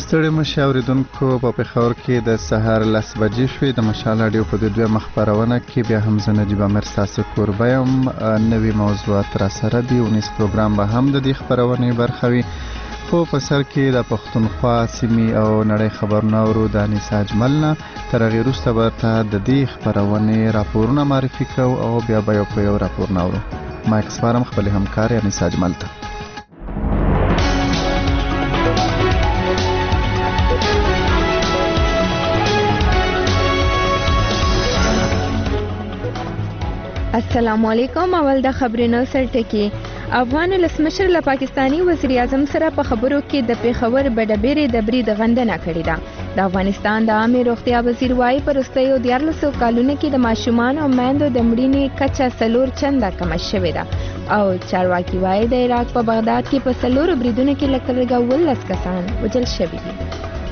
ستړي مشه اوریدونکو، په پېښور کې د سهار 10 بجې شوې. د مشال راډیو په دې دویمه خپرونه کې بیا هم زه نجیب امیر ستاسو کوربه یم. نوي موضوعات را سره دي. اونیز پروګرام به هم د دې خپرونې برخه وي. خو په سر کې د پښتونخوا سیمې او نړۍ خبرونه اورو د انیسا اجمل نه. تر هغې وروسته به ته د دې خپرونې راپورونه معرفي کوو او بیا به یو په یو راپورونه اورو. مایک سپارم خپلې همکارې انیسا اجمل ته. السلام علیکم. اول د خبرونو سرټکی. افغان ولسمشر له پاکستانی وزیر اعظم سره په خبرو کې د پیښور بډبېرې د برید غندنه کړې ده. د افغانستان د عامه روغتیا وزیر وايي په وروستیو 14 کلونو کې د ماشومان او میندو د مړینې کچه 4 چنده کمه شوې ده او چارواکي وايي د عراق په بغداد کې په 4 بریدونو کې لکه 19 کسان وژل شوي دي.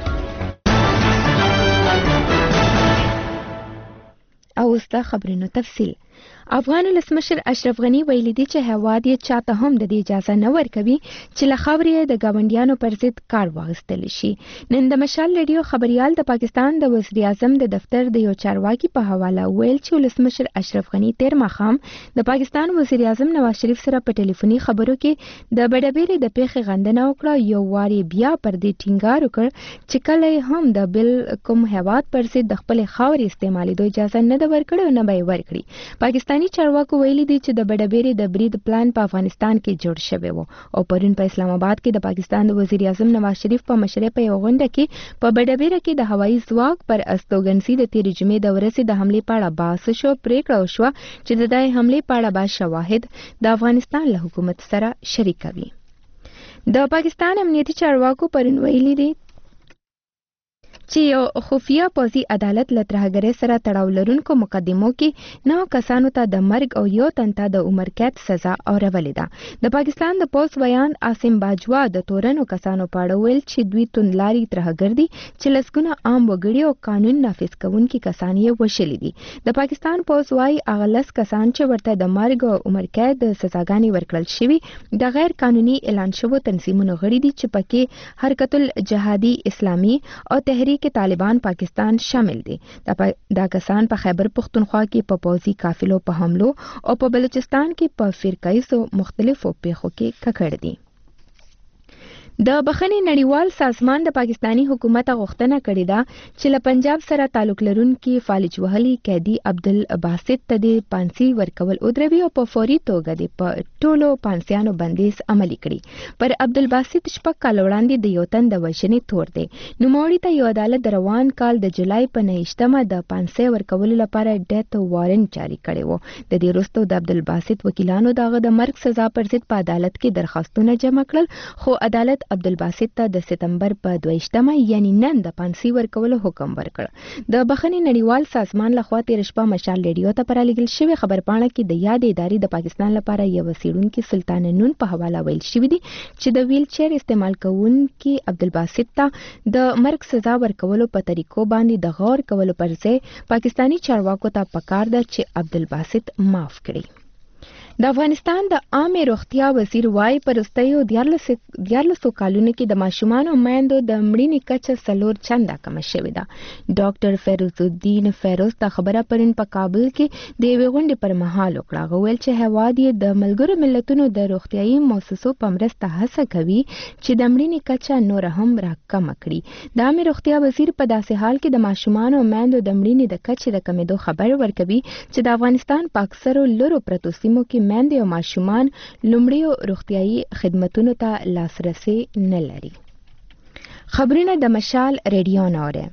او اوس د خبرونو تفصیل. افغان ولسمشر اشرف غنی ویلي دی چې هیواد یې چاته هم د دې اجازه نه ورکوي چې له خاورې د ګاونډیانو پر ضد کار واخیستل شي. نن د مشال ریډیو خبريال د پاکستان د وزیر اعظم د دفتر د یو چارواکي په حواله ویل چې ولسمشر اشرف غنی تیر ماښام د پاکستان وزیر اعظم نواز شریف سره په ټلیفوني خبرو کې د بډبېرې د پیښې غندنه وکړه. یو واري بیا پر دې ټینګار وکړ چې کله هم د بل کوم هیواد پر ضد د خپل خاورې استعمالېدو اجازه نه ده ورکړې او نه به یې ورکړي. پاکستاني چارواکو ویلي دي چې د بډبېرې د برید پلان په افغانستان کې جوړ شوی و او پرون په اسلام آباد کې د پاکستان د وزیر اعظم نواز شریف په مشرۍ په یو غونډه کې په بډبېره کې د هوایي ځواک پر استوګنځي د تېرې جمعې د ورځې د حملې په اړه بحث شو. پریکړه وشوه چې د دې حملې په اړه به شواهد د افغانستان له حکومت سره شریکوي. د پاکستان امنیتي چارواکو پرون ویلي دي چې یو خفیه پوځي عدالت له ترهګرۍ سره تړاو لرونکو مقدمو کې 9 کسانو ته د مرګ او یو تن ته د عمر قید سزا اورولې ده. د پاکستان د پولیس بیان عاصم باجوا د تورنو کسانو په اړه ویل چې دوی توندلاري ترهګر دي چې لسګونه عام وګړي او قانون نافذ کوونکي کسان یې وشلي دي. د پاکستان پولیس وايي هغه 10 کسان چې ورته د مرګ او عمر قید سزاګانې ورکړل شوي د غیر قانوني اعلان شوو تنظیمونو غړي دي چې پکې حرکت الجهادي اسلامي او تحریک کې طالبان پاکستان شامل دي. دا کسان په خیبر پختونخوا کې په پوځي قافلو په حملو او په بلوچستان کې په فرقایي مختلفو پیښو کې ککړ دي. د بخښنې نړیوال سازمان د پاکستانی حکومت غوښتنه کړې ده چې له پنجاب سره تعلق لرونکي فالج وهلي قیدي عبدالباسط ته د پانسي ورکول ودروي او په فوري توګه د په ټولو پانسیانو بندیز عملي کړي. پر عبدالباسط 6 کال وړاندې د یو تن د وژنې تور دی. نوموړي ته یو عدالت د روان کال د جولای په 9مه د پانسي ورکولو لپاره ډیث وارنټ جاری کړی و. د دې وروسته د عبدالباسط وکیلانو دغه د مرګ سزا پر ضد په عدالت کې درخواستونه جمع کړل خو عدالت عبدالباسط ته د سپتمبر په 22مه یعنی نن د پانسي ورکولو حکم ورکړ. د بخښنې نړیوال سازمان لخوا تیر شپه مشال ریډیو ته پرالېږل شوې خبرپاڼه کې د یاد ادارې د پاکستان لپاره یو څېړونکي سلطان نون په حواله ویل شوي دي چې د ویل چیر استعمال کوونکي عبدالباسط ته د مرګ سزا ورکولو په طریقو باندې د غور کولو پر ځای پاکستانی چارواکو ته پکار ده چې عبدالباسط معاف کړي. د افغانستان د عامه روغتیا وزیر وايي په وروستیو 14 کلونو کې د ماشومان او میندو د مړینې کچه 4 چنده کمه شوې ده. ډاکټر فیروز الدین فیروز د خبره پرون په کابل کې د یوې غونډې پر مهال وکړه. هغه ویل چې هیواد یې د ملګرو ملتونو د روغتیايي مؤسسو په مرسته هڅه کوي چې د مړینې کچه نور هم راکمه کړي. د عامه روغتیا وزیر په داسې حال کې د ماشومان او میندو د مړینې د کچې د کمیدو خبر ورکوي چې د افغانستان په اکثرو لرو پرتو سیمو کې میندې او ماشومان لومړیو روغتیايي خدمتونو ته لاسرسي نه لري. خبرونه د مشال ریډیو نه اوري.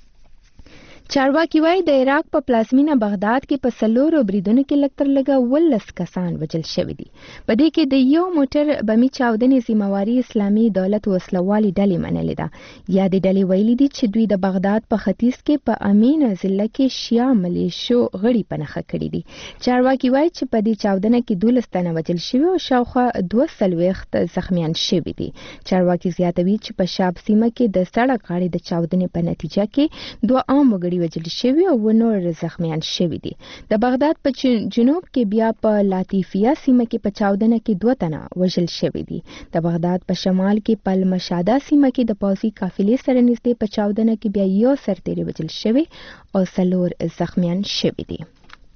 چارواکي وايي د عراق په پلازمینه بغداد کې په 4 بریدونو کې لږ تر لږه 19 کسان وژل شوي دي. په دې کې د یو موټر بمي چاودنې ذمہواري اسلامي دولت وسلوالي ډلې منلې ده. یا د ډلې ویلي دي چې دوی د بغداد په ختیځ کې په امین ضلع کې شیا ملیشو غړي پنهخه کړي دي. چارواکي وايي چې په دې چاودنه کې 12 تنه وژل شوي او شاوخوا 240 زخمیان شوي دي. چارواکي زیاتوي چې په شاب سیمه کې د سړک غاړې د چاودنې په نتیجه کې 2 عام وګړي سړي وژل شوي او نور زخمیان شوي دي. د بغداد په جنوب کې بیا په لاتیفیا سیمه کې په چاودنه کې 2 تنه وژل شوي دي. د بغداد په شمال کې په المشاده سیمه کې د پوځي قافلې سره نږدې په چاودنه کې بیا یو سرتیری وژل شوی او 4 زخمیان شوي دي.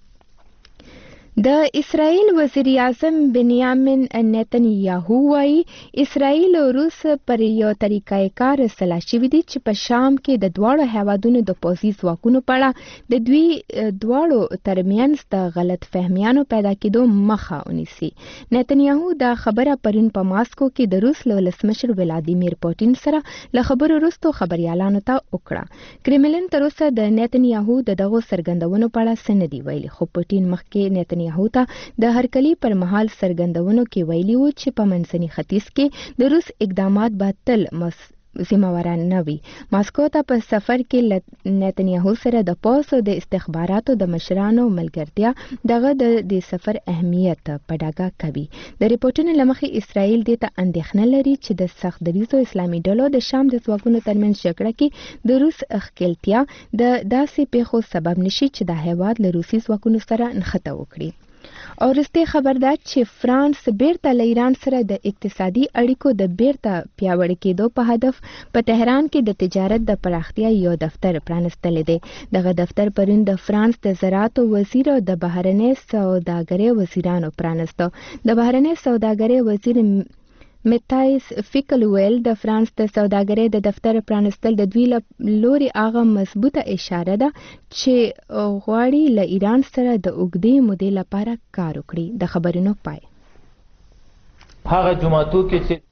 د اسرائیل وزیر اعظم بنیامین نتنیاهو وايي اسرائیل او روس پر یو طریقای کار سلا شوي دي چې په شام کې د دواړو هیوادونو د پوځي ځواکونو په اړه د دوی دواړو ترمنځ د غلط فهمیانو پیدا کېدو مخه ونیسي. نتنیاهو دا خبره پرون په ماسکو کې د روس له ولسمشر ولادیمیر پوتین سره له خبرو وروسته خبريالانو ته وکړه. کرملین تر اوسه د نتنیاهو دغه څرګندونو په اړه څه نه دی ویلي، خو پوتین مخکې نتنیاهو ته د هرکلي پر مهال څرګندونو کې ویلي و چې په منځني ختیځ کې د روس اقدامات به تل ذمہواران نه وي. ماسکو ته په سفر کې نتنیاهو سره د پولیس او د استخباراتو د مشرانو ملګرتیا دغه د سفر اهمیت په ډاګه کوي. د ریپورتونو له مخې اسرائیل دې ته اندېښنه لري چې د سخت دریځو اسلامي ډلو د شام د ځواکونو ترمنځ جګړه کې د روس ښکېلتیا د داسې پیښو سبب نشي چې د هیواد له روسي ځواکونو سره نښته وکړي. او وروستي خبر ده چې فرانس بیرته له ایران سره د اقتصادي اړیکو د بیرته پیاوړي کېدو په هدف په تهران کې د تجارت د پراختیا یو دفتر پرانستلی دی. دغه دفتر پرون د فرانس د زراعت وزیر او د بهرنۍ سوداګرۍ وزیرانو پرانسته. د بهرنۍ سوداګرۍ وزیر میتایس فیکل ویل د فرانس د سوداګرۍ د دفتر پرانستل د دوی لوري هغه مضبوطه اشاره ده چې غواړي له ایران سره د اوږدې مودې لپاره کار وکړي. د خبرونو پای هغه جمعتو کې چې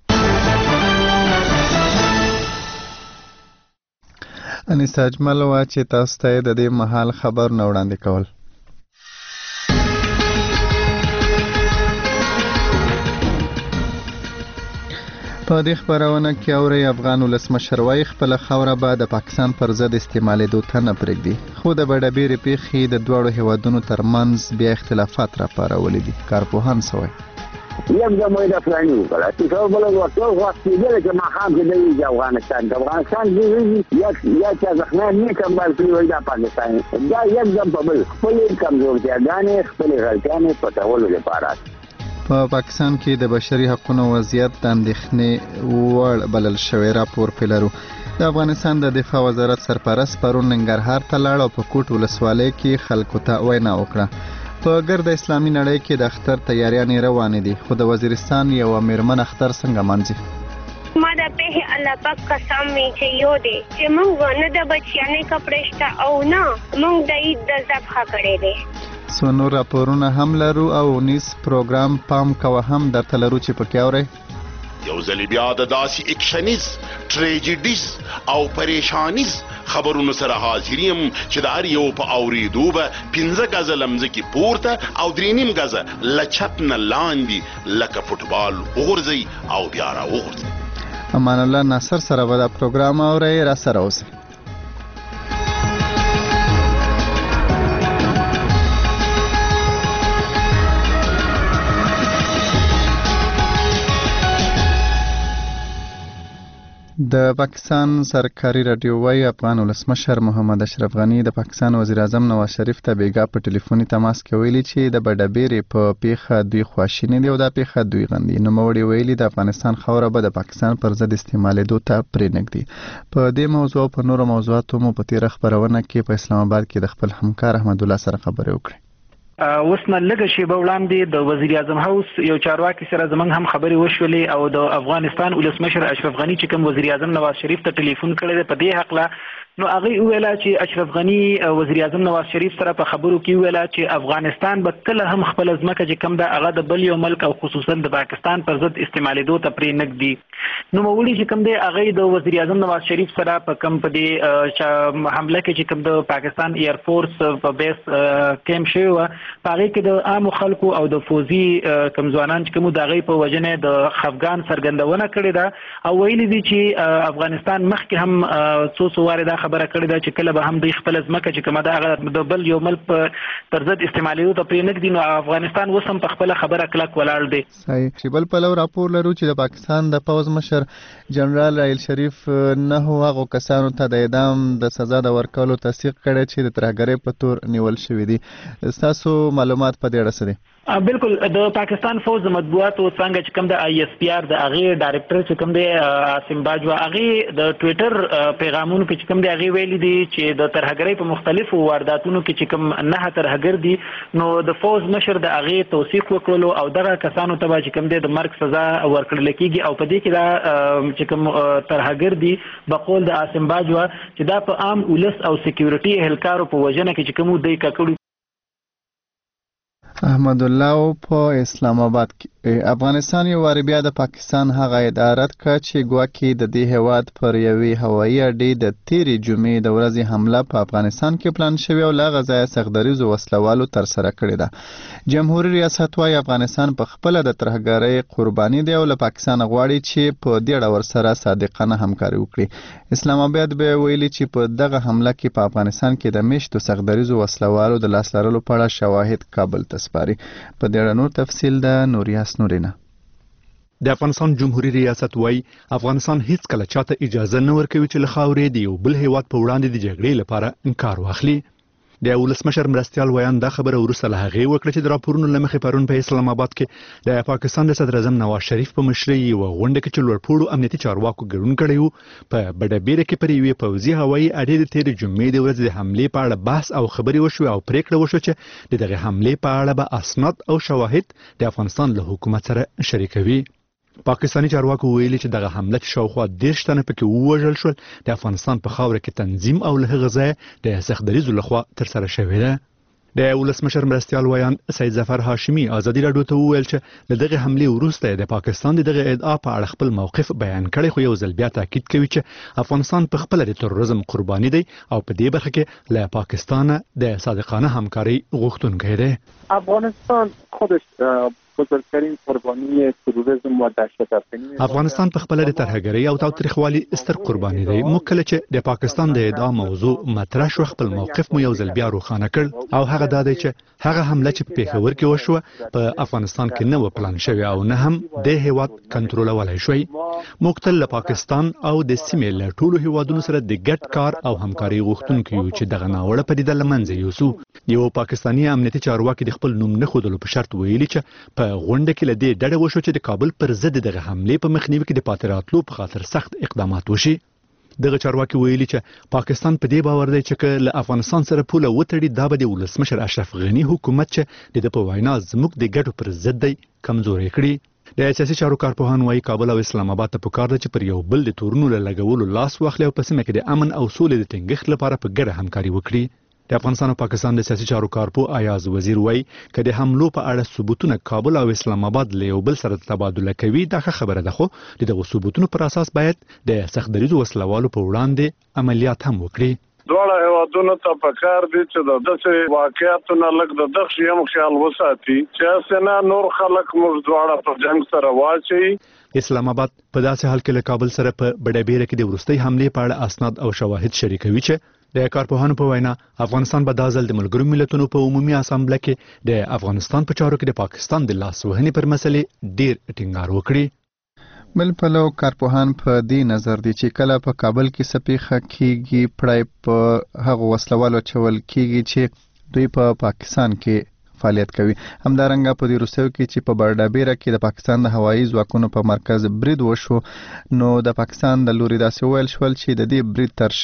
انیسا اجمل وا چې تاسو ته د دې مهال خبر نه وړاندې کول. په دې خبرونه کې اوري افغان ولسمشر وايي خپل خوره به د پاکستان پر ضد استعمالېدو ته نه پرېږدي، خو د بډبېرې پیښې د دواړو هیوادونو ترمنځ بیا اختلافات راپارولي دي. کارپوهان څه وایي؟ یک زمانی د فلانی وکړه چې څو بل ورته واستېدل چې ماښام کې د افغانستان یا چې زخمیان نه کمبل کړي وای د پاکستان دا یک ځم په بل خپلې کمزورتیاګانې خپلې غلطیانې پټولو لپاره. په پاکستان کې د بشري حقوقو وضعیت د اندېښنې وړ بلل شوی. راپور پیلرو د افغانستان د دفاع وزارت سرپرست پرون ننګرهار ته لاړ او په کوټ ولسوالۍ کې خلکو ته وینا وکړه. په ګرد اسلامي نړۍ کې د اختر تیاریانې روانې دي، خو د وزیرستان یو میرمن اختر څنګه منځي؟ ما د په الله پاک قسم می چې یو دی چې موږ نه د بچیانې کپړې شته او نه موږ د عید د ذبح کړې دي. سو نور راپورونه هم لرو او نیس پروګرام پام کوه هم درته لرو چې پکې اورئ. یو ځل بیا د داسې اکشنیز ټریجډیز او پریشانیز خبرونو سره حاضریم چې د هر یو په اورېدو به 15 غزه لمځکې پورته او 3.5 غزه لچت نه لاندې لکه فوټبال وغورځئ او بیا را وغورځئ. امان الله ناصر سره به دا پروګرام اورئ، را سره اوسئ. د پاکستان سرکاري رادیو وايي افغان ولسمشر محمد اشرف غني د پاکستان وزیر اعظم نواز شریف ته بیګا په ټلیفوني تماس کې ویلي چې د بډبېرې په پیښه دوی خواشیني دي او دا پیښه دوی غندي. نوموړي ویلي د افغانستان خوره به د پاکستان پر ضد استعمالېدو ته پرېنږدي. په دې موضوع او په نورو موضوعاتو مو په تیره خبرونه کې په اسلام آباد کې د خپل همکار احمد الله سره خبرې وکړې. اوس نه لږه شیبه وړاندې د وزیر اعظم هاوس یو چارواکي سره زمونږ هم خبرې وشولې او د افغانستان ولسمشر اشرف غني چې کوم وزیر اعظم نواز شریف ته ټلیفون کړی دی په دې حق نو هغه ویلا چې اشرف غني وزیر اعظم نواز شریف سره په خبرو کې ویلا چې افغانستان به کله هم خپل ځمکه چې کوم دا هغه د بل یو ملک او خصوصا د پاکستان پر ضد استعمالېدو ته پرېنږدي. نو موړي چې کوم دی هغه د وزیر اعظم نواز شریف سره په کوم په دې حمله کې چې کوم د پاکستان ایر فورس په بیس کیمپ شوی و هغه کې د عام خلکو او د فوزي کمزوانان چې کوم دغه په وجنه د خفګان سرګندونه کړې ده او ویلي دي چې افغانستان مخکې هم څو واره خبره کړې ده چې کله به هم د خپل ځمکه چې کومه ده هغه د بل یو ملک پر ضد استعمالولو ته پرې نږدې، نو افغانستان اوس هم په خپل خبره کلک ولاړ دی. صحیح. چې بل پلو راپور لرو چې د پاکستان د پوځ مشر جنرال راحیل شریف نه هغو کسانو ته د اعدام د سزا د ورکولو تصدیق کړی چې د ترهګرۍ په تور نیول شوي دي. ستاسو معلومات په دې اړه څه دي؟ بالکل د پاکستان فوج د مطبوعاتو څنګه چې کوم د آی اس پی آر د هغه ډایرکټر چې کوم دی عاصم باجوا هغه د ټوئیټر پیغامونو کې چې کوم دی هغه ویلي دي چې د ترهګرۍ په مختلفو وارداتونو کې چې کوم نه ترهګر دي، نو د فوج مشر د هغه توثیق وکړلو او دغه کسانو ته چې کوم دی د مرګ سزا ورکړل کېږي او په دې کې دا چې کوم ترهګر دي بقول د عاصم باجوا چې دا په عام ولس او سکیورټي اهلکارو په وجنه کې چې کوم دی ککړو. احمد الله په اسلام آباد کې افغانستان یو وار بیا د پاکستان هغه ادارت کا چې ګواکې د دې هواد پر یوې هوایي اډې د تیرې جمعې د ورځې حمله په افغانستان کې پلان شوی او لا غزا سخدریزو وسلوالو تر سره کړی ده. جمهوریت ریاست وايي افغانستان په خپل د ترهګرۍ قرباني دی او له پاکستان غواړي چې په دې ډول سره صادقانه همکاري وکړي. اسلام آباد به ویلي چې په دغه حمله کې په افغانستان کې د میشتو سخدریزو وسلوالو د لاس لرلو په اړه شواهد کابل ته په دې اړه نور تفصیل د نوریاس نورینا. د افغانستان جمهوریت ریاست وايي افغانستان هیڅ کله چاته اجازه نه ورکوي چې له خاورې د یو بل هیواد په وړاندې د جګړې لپاره انکار واخلي. د ولسمشر مرستیال ویان دا خبره وروسته له هغې وکړه چې د راپورونو له مخې پرون په اسلام آباد کې د پاکستان د صدر اعظم نواز شریف په مشرۍ یوه غونډه کې چې لوړپوړو امنیتي چارواکو ګډون کړی و په بډهبیره کې پر یوې پوځي هوایي اډې د تېرې جمعې د ورځې د حملې په اړه بحث او خبرې وشوې او پرېکړه وشوه چې د دغې حملې په اړه به اسناد او شواهد د افغانستان له حکومت سره شریکوي. پاکستاني چارواکو ویلي چې دغه حمله چې شاوخوا 10 تنه پکې ووژل شول د افغانستان په خاوره کې تنظیم او له هغه ځایه د سخدریزو لخوا ترسره شوې ده. د ولسمشر مرستیال ویان سید ظفر هاشمي ازادي راډیو ته وویل چې له دغه حملې وروسته د پاکستان دغه ادعا په اړه خپل موقف بیان کړی، خو یو ځل بیا تاکید کوي چې افغانستان په خپل د تروریزم قرباني دی او په دې برخه کې له پاکستان د صادقانه همکاري غوښتونکی دی. افغانستان خودش بزرگترین قربانی تروریسم و دهشت‌افکنی افغانستان په خپل د ترهګرۍ او تاوتریخوالي ستر قرباني دی. موږ کله چې د پاکستان د ادعا موضوع مطرح شو خپل موقف مو یو ځل بیا روښانه کړ او هغه دا دی چې هغه حمله چې په پیښور کې وشوه په افغانستان کې نه و پلان شوی او نه هم د هیواد کنټرولولای شوی. موږ تل له پاکستان او د سیمې له ټولو هیوادونو سره د ګډ کار او همکاري غوښتونکي یو چې دغه ناوړه پدیده له منځه یوسو. یو پاکستاني امنیتي چارواکي د خپل نوم نه ښودلو په شرط ویلي چې په غونډه کې له دې ډډه وشو چې د کابل پر ضد دغه حملې په مخنیوي کې د پاتې راتلو په خاطر سخت اقدامات وشي. دغه چارواکي ویلي چې پاکستان په دې باور دی چې له افغانستان سره پوله وتړي دا به د ولسمشر اشرف غني حکومت چې د په وینا زموږ د ګټو پر ضد دی کمزوري کړي. د سیاسي چارو کارپوهان وايي کابل او اسلام آباد ته پکار ده چې پر یو بل د تورونو له لګولو لاس واخلي او په سیمه کې د امن او سولې د ټینګښت لپاره په ګډه همکاري وکړي. د افغانستان او پاکستان د سیاسي چارو کارپو ایاز وزیر وایي چې د حملو په اړه ثبوتونه کابل او اسلام آباد له یو بل سره تبادله کوي دا خبره ده، خو دغه ثبوتونو پر اساس باید د سخدریزو وسلوالو په وړاندې عملیات هم وکړي. دواړه هیوادونو ته پکار دي چې د داسې واقعیتونو لږ د دغه هم خیال وساتي چې څنګه نور خلک موږ دواړه په جنگ سره واچي. اسلام آباد په داسې حال کې له کابل سره په بډهبیره کې د وروستۍ حملې په اړه اسناد او شواهد شریکوي چې د کارپوهانو په وینا افغانستان به دا ځل د ملګرو ملتونو په عمومي اسامبله کې د افغانستان په چارو کې د پاکستان د لاس وهنې پر مسلې ډیر ټینګار وکړي. بل پلو کارپوهان په دې نظر دي چې کله په کابل کې سپیخه کیږي پړای په هغه وسلوالو چول کیږي چې دوی په پاکستان کې فعالیت کوي. همدارنګه په دې وروستیو کې چې په بردابیره کې د پاکستان د هوایي ځواکونو په مرکز برید وشو نو د پاکستان د لوري داسې ویل شول چې د دې برید تر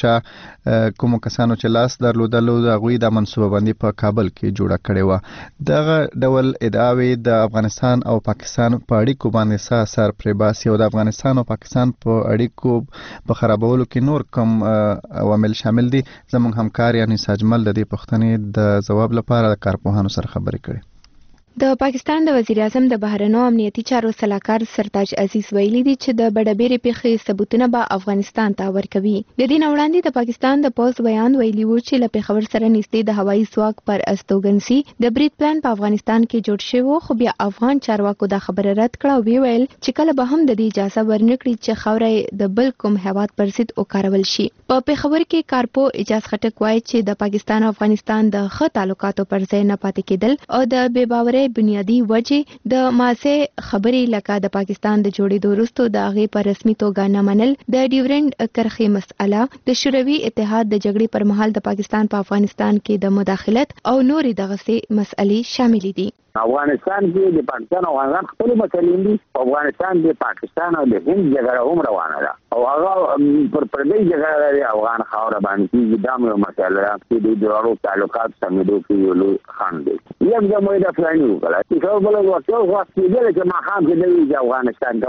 شا کوم کسانو چې لاس درلودلو هغوی د منصوبه بندي په کابل کې جوړه کړې وه. دغه ډول ادعاوې د افغانستان او پاکستان په اړیکو باندې څه اثر پرې باسي او د افغانستان او پاکستان په اړیکو په خرابولو کې نور کوم عوامل شامل دي؟ زموږ همکار یعنی ساجمل د دې پوښتنې د ځواب لپاره د کارپوهانو سره خبرې کړې. د پاکستان د وزیر اعظم د بهرنیو امنیتي چارو سلاکار سرتاج عزیز ویلي دي چې د بډبېرې پیښې ثبوتونه به افغانستان ته ورکوي. د دې وړاندې د پاکستان د پوز بیان ویلي و چې له پیښور سره نږدې د هوایي ځواک پر استوګنسي د برید پلان په افغانستان کې جوړ شوی، خو بیا افغان چارواکو د خبره رد کړه او ویل چې کله به هم د دې اجازه ورنکړي چې خاورې د بل کوم هیواد پر ضد وکارول شي. په پیښور کې کارپو اجازه خټک وایي چې د پاکستان او افغانستان د ښه تعلقاتو پر ځای نه پاتې کېدل او د بې باورۍ بنیادی وجه د ماسه خبرې لکه د پاکستان د جوړېدو وروسته د هغې په رسمي توګه نه منل، د ډیورنډ کرښې مسأله، د شوروي اتحاد د جګړې پر مهال د پاکستان په افغانستان کې د مداخلت او نورې دغسې مسئلې شامل دي. افغانستان کې د پاکستان او افغانستان خپل مسلې دي. افغانستان د پاکستان او د هند جګړه هم روانه ده او هغه پر پردي جګړه د افغان خاور باندې د دامو مسله ده چې د دوړو تعلقات سمېدو کې یو لوی خان دی. یم د مویدا فلاني وکړه چې بل وخت چې چې ما خام کې د افغانستان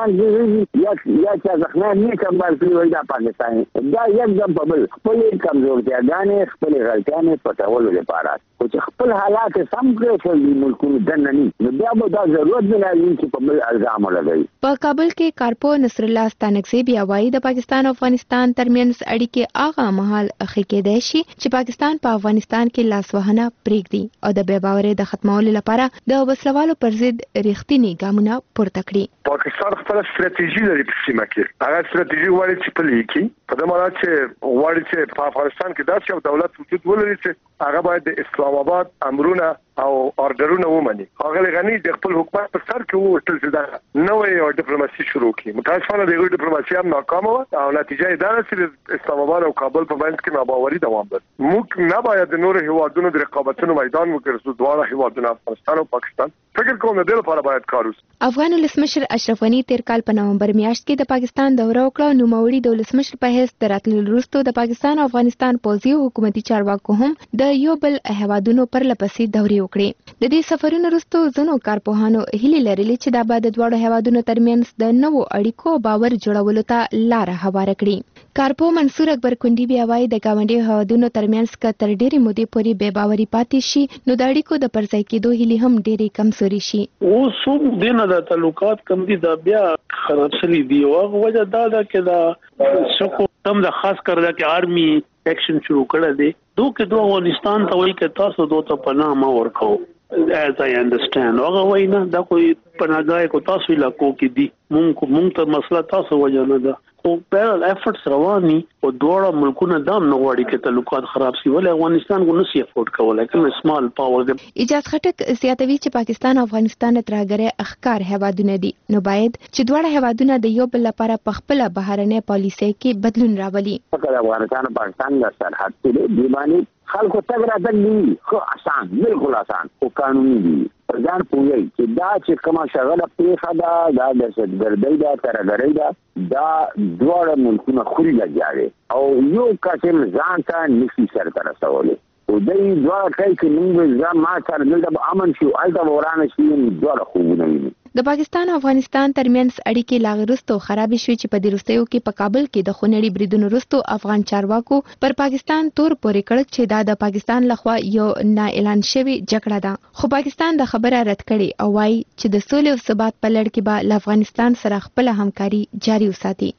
یا چې ځخنه نه کمال کوي د پاکستان دا یکدم په بل خپل کمزورتیاګانې خپل غلطیانې پټولو لپاره چې خپل حالات سم کړي چې ملکونو دنني نو بیا به دا ضرورت نه لري چې په بل الزام لګوي. په کابل کې کارپو نصر الله ستانکزی بیا وایي د پاکستان او افغانستان ترمنځ اړیکې هغه مهال ښه کېدای شي چې پاکستان په افغانستان کې لاسوهنه پرېږدي او د بې باورۍ د ختمولو لپاره د وسلوالو پر ضد رښتینی ګامونه پورته کړي. پاکستان خپل ستراتیژي لري په سیمه کې. هغه ستراتیژي وایي چې په لیکي په دغه معنی چې وایي چې په افغانستان کې داسې یو دولت وجود ولري چې هغه باید د اسلام آباد امرونه او اورډرونه ومني. هغه غني د خپل حکومت پر سر کې وټل چې دا نوې ډیپلوماسي شروع کړي. متاسفانه دغه ډیپلوماسي هم ناکامه وه او نتیجه یې دا ده چې اسلام آباد او کابل په منځ کې ناباوري دوام لري. موږ نه باید د نورو هیوادونو د رقابتونو میدان وګرځو. دواړه هیوادونه افغانستان او پاکستان فکر کوم د دې لپاره باید کار وشي. افغان ولسمشر اشرف غني تیر کال په نومبر میاشت کې د پاکستان دوره وکړه. نوموړي د ولسمشر په حیث د راتللو وروسته د پاکستان او افغانستان پوځي او حکومتي چارواکو هم د یو بل هیوادونو پر لپسې دورې وکړې. د دې سفرونو وروسته ځینو کارپوهانو هیلې لرلې چې دا به د دواړو هیوادونو ترمنځ د نوو اړیکو باور جوړولو ته لاره هواره کړي. کارپو منصور اکبر کندي بیا وایي د ګاونډي هیوادونو ترمنځ که تر ډېرې مودې پورې بې باوري پاتې شي نو د اړیکو د پرځای کېدو هیلې هم ډېرې کمزوري شي. اوس هم دنه د تعلقات کم دي دا بیا خراب شلي دي او هغه وجه دا ده چې دا څوک هم د خاص کر دا کې آرمي ایکشن شروع کړی دی. دوه افغانستان ته وایي چې تاسو دوه ته پناه ما ورکو. as I understand هغه وایي نه دا کوئی پناهګاه کو تاسو علاقو کې دي مونږ ته مسله تاسو وجه نه ده. خو بیرل افورټس رواني او دوه ملکونه دام نه غواړي چې تعلقات خراب شي ولې افغانستان کو نشي افورډ کولای کوم سمال پاور دی. اجازه خټک زیاتوي چې پاکستان او افغانستان ترهګره اخکار هیوادونه دي نو باید چې دوه هیوادونه د یو بل لپاره په خپل بهرنۍ پالیسۍ کې بدلون راولي. افغانستان او پاکستان د سرحد کې دی باندې خلکو تګ راتګ دي خو آسان بالکل آسان او قانوني دي. ځان پوهیږي چې دا چې کومه شغله پریخه ده دا د دهشتګردۍ ده ترهګرۍ ده دا دواړه ملکونه خوري لګیاوي او یو قسم ځان ته نشي سرته رسولی او دوی دواړه کوي چې موږ ځان ما سره دلته به امن شو هلته به ورانه شي دواړه خوبونه ویني. د پاکستان او افغانستان ترمنځ اړیکې لا وروسته خرابې شوې چې په دې وروستیو کې په کابل کې د خونړي بریدونو وروسته افغان چارواکو پر پاکستان تور پورې کړ چې دا د پاکستان لخوا یو نه اعلان شوی جګړه ده. خو پاکستان د خبره رد کړې او وايي چې د سولې او ثبات په لړ کې به له افغانستان سره خپل همکاري جاري وساتي.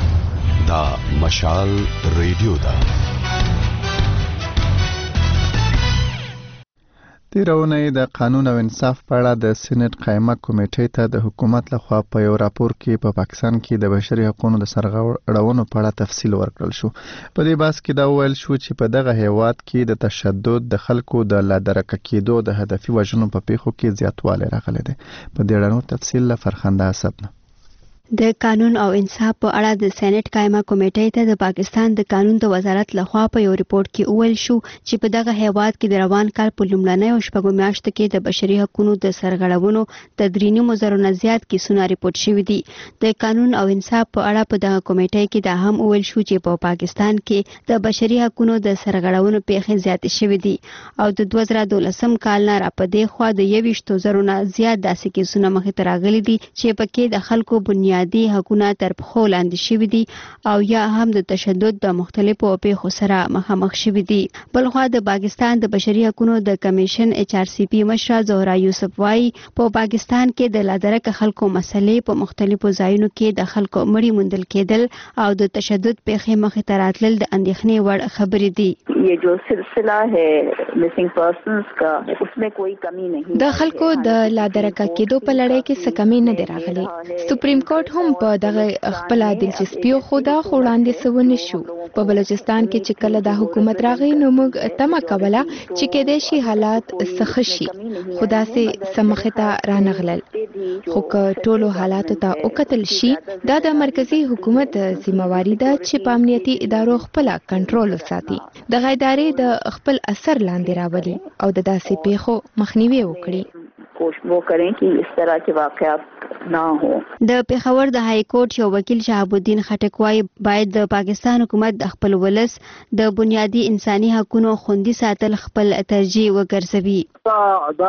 دا مشال ریډیو ده. تیرونه د قانون او انصاف په اړه د سېنات قائمه کمیټې ته د حکومت لخوا په یو راپور کې په پاکستان کې د بشري حقوقو د سرغړونو په اړه تفصیل ورکړل شو. په دې بحث کې دا ویل شو چې په دغه هیواد کې د تشدد د خلکو د لا درکه کېدو د هدفي وژنو په پیښو کې زیاتوالی راغلی دی. په دې اړه تفصیل له فرخنده اسد نه. د قانون او انصاف په اړه د سېنات قائمه کمیټې ته د پاکستان د قانون د وزارت لخوا په یو ریپورت کې ویل شو چې په دغه هیواد کې د روان کال په لومړنۍ او شپږو میاشتو کې د بشري حقوقو د سرغړونو د 3.0 نه زیات کیسونه ریپورت شوي دي. د قانون او انصاف په اړه په دغه کمیټې کې دا هم ویل شو چې په پاکستان کې د بشري حقوقو د سرغړونو پیښې زیاتې شوي دي او د 2012 کال نه را پدې خوا د 21,000 نه زیات داسې کیسونه مخې ته راغلي دي چې پکې د خلکو بنیادي بنیادي حقوقونه تر پښو لاندې شوي دي او یا هم د تشدد د مختلفو پیښو سره مخامخ شوي دي. بلخوا د پاکستان د بشري حقوقو د کمیشن HRCP مشره زهرا یوسف وايي په پاکستان کې د لادرکه خلکو مسلې په مختلفو ځایونو کې د خلکو مړی موندل کېدل او د تشدد پیښې مخې ته راتلل د اندېښنې وړ خبرې دي. ये जो सिलसिला है मिसिंग पर्सनस का उसमें कोई कमी नहीं. د خلکو د لادرکه کېدو په لړۍ کې څه کمی نه دی راغلی. سپریم کورټ هم په دغه خپل دلچسپي خو دا وړاندې سونه شو. په بلوچستان کې چې کله د حکومت راغی نو موږ تمه کوله چې کېدای شي حالات سخت شي. خدا سي سمخه ته رانغلل. خو ټولو حالاتو ته وکتل شي دا د مرکزی حکومت ذمہواری ده چې په امنیتي ادارو خپل کنټرول وساتي. د ادارې د خپل اثر لاندې راولي او د داسې پیښو مخنیوي وکړي. کوشش وکړي چې اس طرح کے واقعات نه هو. د پیښور د های کورټ یو وکیل شهاب الدین خټک وايي باید د پاکستان حکومت د خپل ولس د بنیادی انساني حقوقو خوندي ساتل خپل ترجیح وګرځوي. دا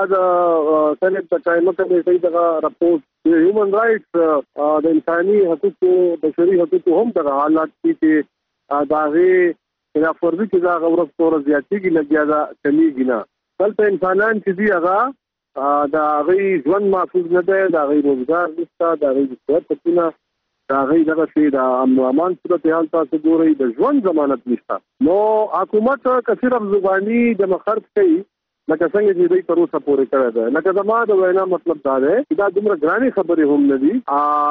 د سنت د قائمت کمیټې دغه راپورټ هیومن رائټس د انساني حقوقو بشري حقوقو هم د حالات کې داغه دا فرضي چې دا غوړ ستوره زیاتېږي لګیا دا کمیږي نه. دلته انسانان چې دی هغه دا غي ژوند محفوظ نه دی، دا غي روزګار نشته، دا غي څه دا غي دغه شی دا امن او امان صورت حال تاسو ګورئ، د ژوند ضمانت نشته. نو حکومت که صرف زبانی د مخرج کوي لکه څنګه چې دوی تر اوسه پورې کړی دی، لکه زما د وینا مطلب دا دی چې دا دومره ګرانې خبرې هم نه دي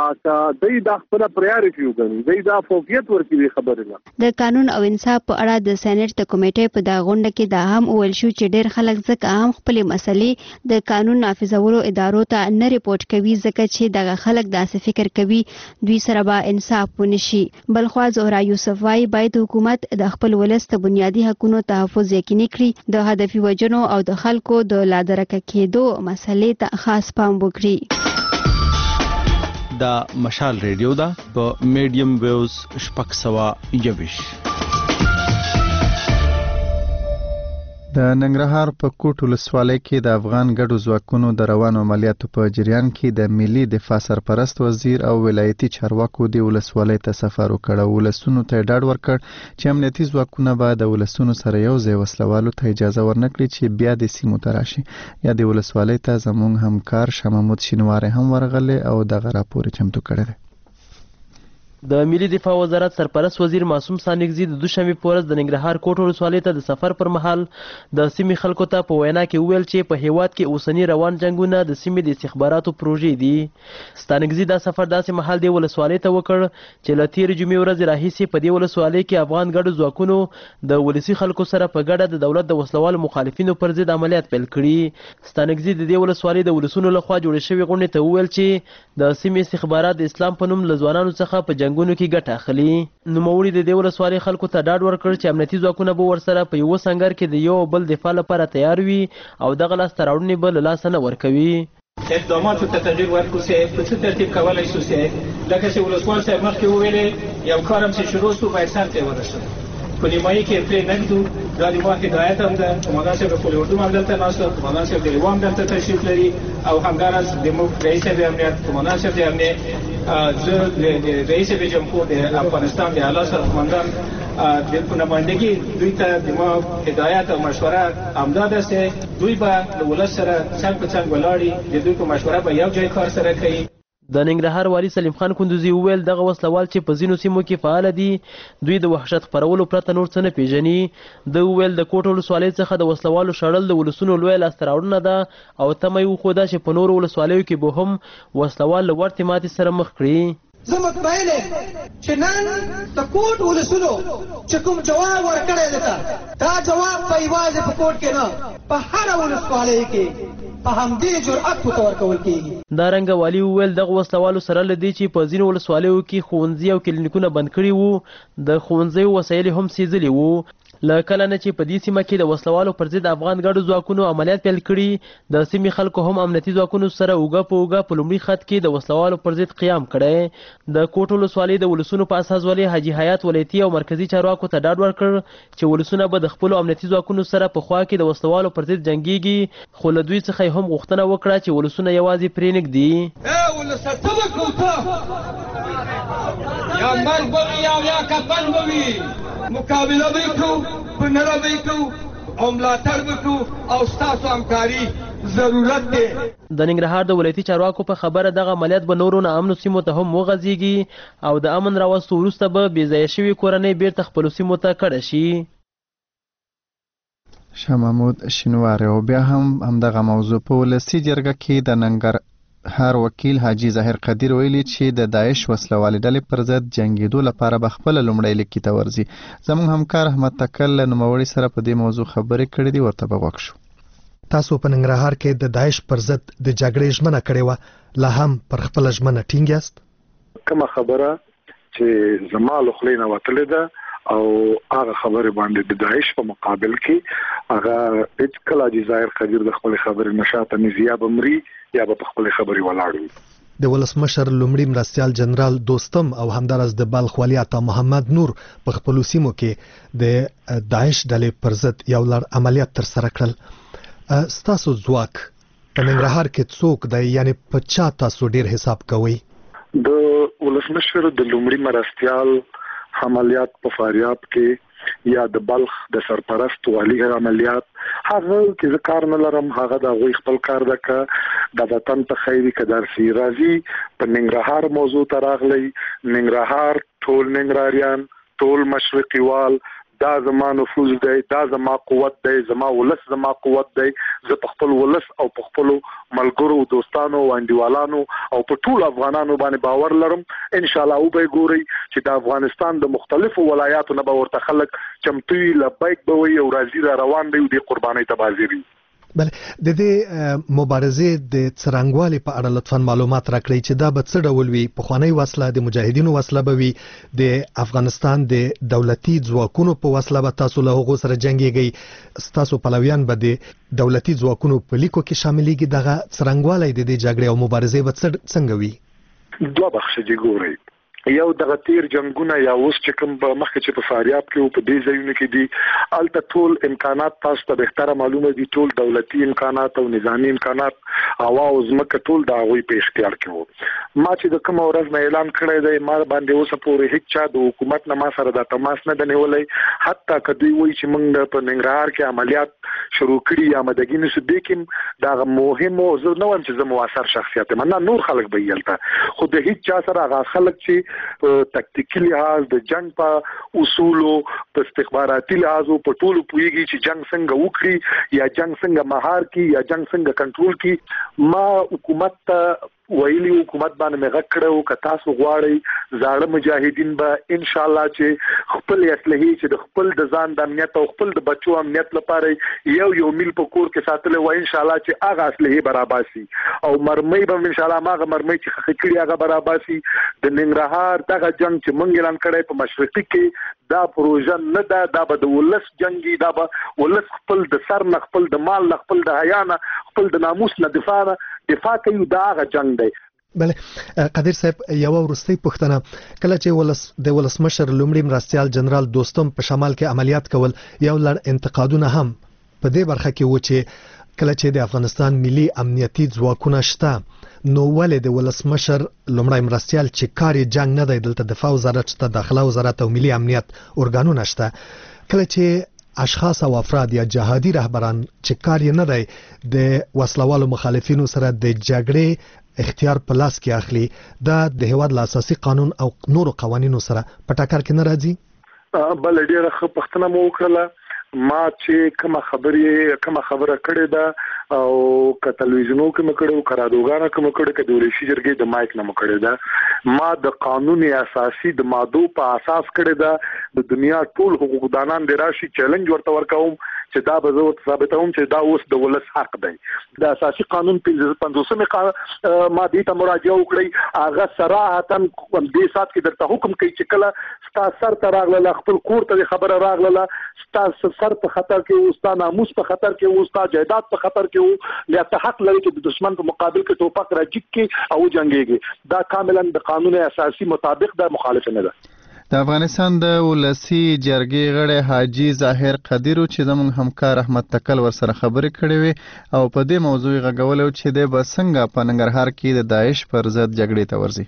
چې دوی دا خپله پریارټي وګڼي، دوی دا فوقیت ورکړي خبرې نه. د قانون او انصاف په اړه د سېنات د کمیټې په دا غونډه کې دا هم وویل شو چې ډېر خلک ځکه هم خپلې مسلې د قانون نافذولو ادارو ته نه ریپورټ کوي ځکه چې دغه خلک داسې فکر کوي دوی سره به انصاف ونشي. بلخوا زهرا یوسف وايي باید حکومت د خپل ولس د بنیادي حقوقو تحفظ یقیني کړي، د هدفي وجنو او د خلکو د لادرکه کېدو مسلې ته خاص پام وکړي. دا مشال ریډیو دا په میډیم ویوز 621. د ننګرهار په کوټ ولسوالۍ کې د افغان ګډو ځواکونو د روانو عملیاتو په جریان کې د ملي دفاع سرپرست وزیر او ولایتي چارواکو د ولسوالۍ ته سفر وکړ. ولسونو ته ډاډ ورکړ چې امنیتي ځواکونه به د ولسونو سره یو ځای وسلوالو ته اجازه ورنکړي چې بیا د سیمو ته راشي. یا د ولسوالۍ ته زموږ همکار شمامود شینواری هم ورغلی او دغه راپور چمتو کړی دی. د ملي دفاع وزارت سرپرست وزیر معصوم سانګزي د دوشنبه په ورځ د ننګرهار کوټ ولسوالۍ ته د سفر پر مهال د سیمې خلکو ته په وینا کې وویل چې په هیواد کې اوسنی روان جنگونه د سیمې د استخباراتو پروژې دي. سانګزي دا سفر داسې مهال دی ولسوالۍ ته وکړ چې له تېرې جمعې ورځې راهیسې په دې ولسوالۍ کې افغان ګډو ځواکونو د ولسي خلکو سره په ګډه د دولت د وسلوالو مخالفینو پر ضد عملیات پیل کړي. سانګزي د دې ولسوالۍ د ولسونو لخوا جوړې شوې غونډې ته وویل چې د سیمې استخبارات د اسلام په نوم له ځوانانو څخه په جنگونو کې ګټه اخلي. نوموړي د دې ولسوالۍ خلکو ته ډاډ ورکړ چې امنیتي ځواکونه به ورسره په یوه سنګر کې د یو بل دفاع لپاره تیار وي او دغه لاسته راوړنې به له لاسه نه ورکوي. اقداماتو ته تغییر ورکړو چې په څه ترتیب کولی شو چې لکه چې ولسوال صاحب مخکې وویلې یو کار هم چې شروع شو باید سم ته ورسوي. په نیمایي کې پرې نږدو دا د ما هدایت هم ده. قمندان صاحب د پولي اردو هم دلته ناست ده، قمندان صاحب د لوا هم دلته تشریف لري او همداراز زموږ رئیس د امنیت قمندان صاحب د امنیت، زه د رئیس جمهور د افغانستان د اعلی سرقمندان د نمایندګي دوی ته د ما هدایت او مشوره همدا ده چې دوی به له ولس سره څنګ په څنګ ولاړي، د دوی په مشوره به یو ځای کار سره کوي. د ننګرهار والي سلیم خان کندوزي وویل دغه وسلوال چې په ځینو سیمو کې فعال دي دوی د وحشت خپرولو پرته نور څه نه پیژني. د وویل د کوټ ولسوالۍ څخه د وسلوالو شړل د ولسونو لویه لاسته راوړنه ده او تمه یې وښوده چې په نورو ولسوالیو کې به هم وسلوال له ورتې ماتې سره مخ کړي. زه مطمئن یم چې نن د کوټ ولسونو چې کوم جواب ورکړی دی دا جواب په یوازې په کوټ کې نه په هره ولسوالۍ کې په همدې جرأت ورته ورکول کېږي. دارنګه والي وویل دغه وسلوالو سره له دې چې په ځینو ولسوالیو کې ښوونځي او کلینیکونه بند کړي وو د ښوونځیو وسایل هم سیزلي وو. له کله نه چې په دې سیمه کې د وسلوالو پر ضد افغان ګډو ځواکونو عملیات پیل کړي د سیمې خلکو هم امنیتي ځواکونو سره اوږه په اوږه په لومړي خط کې د وسلوالو پر ضد قیام کړی. د کوټ ولسوالۍ د ولسونو په اساس والي حاجي حیات ولایتي او مرکزي چارواکو ته ډاډ ورکړ چې ولسونه به د خپلو امنیتي ځواکونو سره په خوا کې د وسلوالو پر ضد جنګیږي، خو له دوی څخه هم غوښتنه وکړه چې ولسونه یوازې پرې نږدي. ولسه څه وکړو ته یا مرګ به وي او یا کفن به وي مقابله به یې کړو په نره به یې کړو او ملاتړ به کړو او ستاسو همکاري ضرورت دی. د ننګرهار د ولایتي چارواکو په خبره دغه عملیات به نورو ناامنو سیمو ته هم وغځېږي او د امن راوستو وروسته به بې ځایه شوي کورنۍ بیرته خپلو سیمو ته کډه شي. شاه محمود شینواری. او بیا هم همدغه موضوع په ولسي جرګه کې د ننګرهار وکیل حاجي ظاهر قدیر ویلي چې د داعش وسلوالې ډلې پر ضد جنګېدو لپاره به خپله لومړی لیکي ته ورځي. زموږ همکار احمد تکل له نوموړي سره په دې موضوع خبرې کړې دي، ورته به غوږ شو. تاسو په ننګرهار کې د داعش پر ضد د جګړې ژمنه کړې وه، لا هم پر خپله ژمنه ټینګ یاست؟ کومه خبره چې زما له خولې نه وتلې ده او هغه خبره باندې د داعش په مقابل کې هغه هیڅ کله حاجي ظاهر قدیر د خپل خبرې نشاته نزیا بمري یا به خپل خبرې ولاړوي. د ولسمشر لومړي مرستیال جنرال دوستم او همدارس د بلخ والي عطا محمد نور په خپلو سیمو کې د داعش ډلې پر ضد یو لړ عملیات ترسره کړل. ستاسو ځواک په ننګرهار کې څوک دی، یعنی په چا تاسو ډیر حساب کوئ؟ د ولسمشر د لومړي مرستیال عملیات په فاریاب کې یا د بلخ د سرپرست والی عملیات هغه کې ذکر نه لرم، هغه د غوي خپل کار دکا د وطن ته خیری قدر سی راضي په ننګرهار موضوع تراغلی. ننګرهار ټول ننګراریان ټول مشرقي وال دا زما نفوذ دی، دا زما قوت دی، زما ولس زما قوت دی. زه په خپل ولس او په خپل ملګرو دوستانو او انډیوالانو او په ټول افغانانو باندې باور لرم. ان شاء الله او به ګوري چې د افغانستان د مختلفو ولایاتو نه به ورته خلک چمتوي لبیک به وي او راځي را روان دی او د قربانۍ ته بازيري. بله د دې مبارزې د څرنګوالي په اړه لطفاً معلومات راکړئ چې دا به څه ډول وي؟ پخوانی وسله د مجاهدینو وسله به وي؟ د افغانستان د دولتي ځواکونو په وسله به تاسو له هغو سره جنګېږئ؟ ستاسو پلویان به د دولتي ځواکونو په لیکو کې شاملېږي؟ دغه څرنګوالی د دې جګړې او مبارزې به څنګه وي؟ دوه بخشه دي ګورئ. یو دغه تیر جنگونه یا اوس چې کوم مخکې چې په فاریاب کې او په دې ځایونو کې دي الته ټول امکانات تاسو ته بهتره معلومه دي، ټول دولتي امکانات او نظامی امکانات هوا او ځمکه ټول د هغوی په اختیار کې وو. ما چې د کوم ورځ نه اعلان کړی دی ما باندې اوسه پورې هیڅ چا د حکومت نه ما سره د تماس نه دی نیولی، حتی که دوی وایي چې موږ په ننګرهار کې عملیات شروع کړي یا مدګي نشو دی کې دا مهمو زه نه وایم چې زه موثر شخصیت یم، نه نور خلک به یلته خو د هیڅ چا سره هغه خلک چې په تکتیکي لحاظ د جنگ په اصولو په استخباراتي لحاظ په ټولو پوهیږي چې جنگ څنګه وکړي یا جنگ څنګه مهار کی یا جنگ څنګه کنټرول کی. ما حکومت ته ویلي حکومت باندې مې غږ کړی و که تاسو غواړئ زاړه مجاهدین به ان شاء الله چې خپل اسلحې چې د خپل د ځان د امنیت او خپل د بچو امنیت لپاره یو میل په کور کې ساتلی و ان شاء الله چې هغه اسلحې برابر شي او مرمۍ به ان شاء الله هغه مرمۍ چې خخ کړي هغه برابر شي. د ننګرهار دغه جنگ چې مونږ اعلان کړی په مشرقي کې دا پروژه نه ده، دا به د ولس جنگي، دا به ولس خپل د سر نه خپل د مال نه خپل د حیا نه خپل د ناموس نه دفاع کوي، دا هغه جنگ دی. بله قدیر صاحب یو وروستۍ پوښتنه، کله چې د ولسمشر لومړي مرستیال جنرال دوستم په شمال کې عملیات کول یو لړ انتقادونه هم په دې برخه کې و چې کله چې د افغانستان ملي امنیتي ځواکونه شته نو ولې د ولسمشر لومړی مرستیال چې کار جنگ نه دی، دلته دفاع وزارت شته، داخله وزارت او ملي امنیت ارګانونه شته، کله چې اشخاص او افراد یا جهادي رهبران چې کار یې نه دی د وسلوالو مخالفینو سره د جګړې اختیار په لاس کې اخلي، دا د هیواد له اساسي قانون او نورو قوانینو سره په ټکر کې نه راځي؟ بل ډیره ښه پوښتنه مو وکړله. ما چې کومه خبره کړې ده او که تلویزیونو کې مې کړې او که رادیوګانو کې مې کړې که د ولسي جرګې د مایک نه مې کړې ده، ما د قانون اساسي د مادو په اساس کړې ده. د دنیا ټول حقوقدانان د راشي چیلنج ورته ورکوم چې دا به زه ثابتوم چې دا اوس د ولس حق دی. د اساسي قانون 55مې مادې ته مراجعه وکړئ، هغه صراحتاً دې سات کې درته حکم کوي چې کله ستا سر ته راغله خپل کور ته خبره راغله ستا سر په خطر کې و، ستا ناموس په خطر کې و، ستا جایداد په خطر کې و، بیا ته حق لري چې د دشمن په مقابل کې ټوپک راجیک کې او جنګېږي. دا کاملا د قانون اساسي مطابق دا مخالفه نه ده. د افغانستان د ولسی جرګې غړی حاجی ظاهر قدیرو چې زموږ همکار احمد تکل ورسره خبرې کړې وې او په دې موضوع غږولو چې د به څنګه په ننګرهار کې د داعش پر ضد جګړې ته ورځي.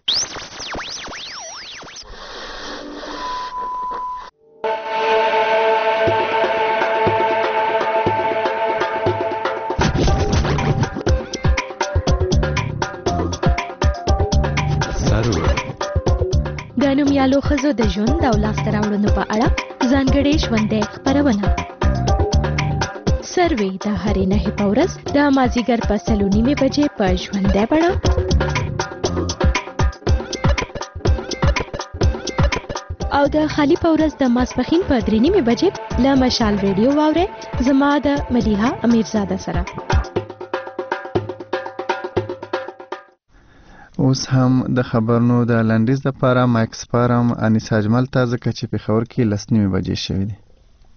نومیالو ښځو د ژوند او لاسته راوړنو په اړه ځانګړې ژوندۍ خپرونه. سروې د هرې نهې په ورځ د مازدیګر په 3:30 بجې په ژوندۍ بڼه او د خالي په ورځ د ماسپښین په 3:30 بجې له مشال ریډیو واورئ زما د مدیحه امیرزاده سره. اوس هم د خبرونو د لنډیز لپاره مایک سپارم انیسا اجمل ته ځکه چې پېښور کې 9:30 بجې شوې دي.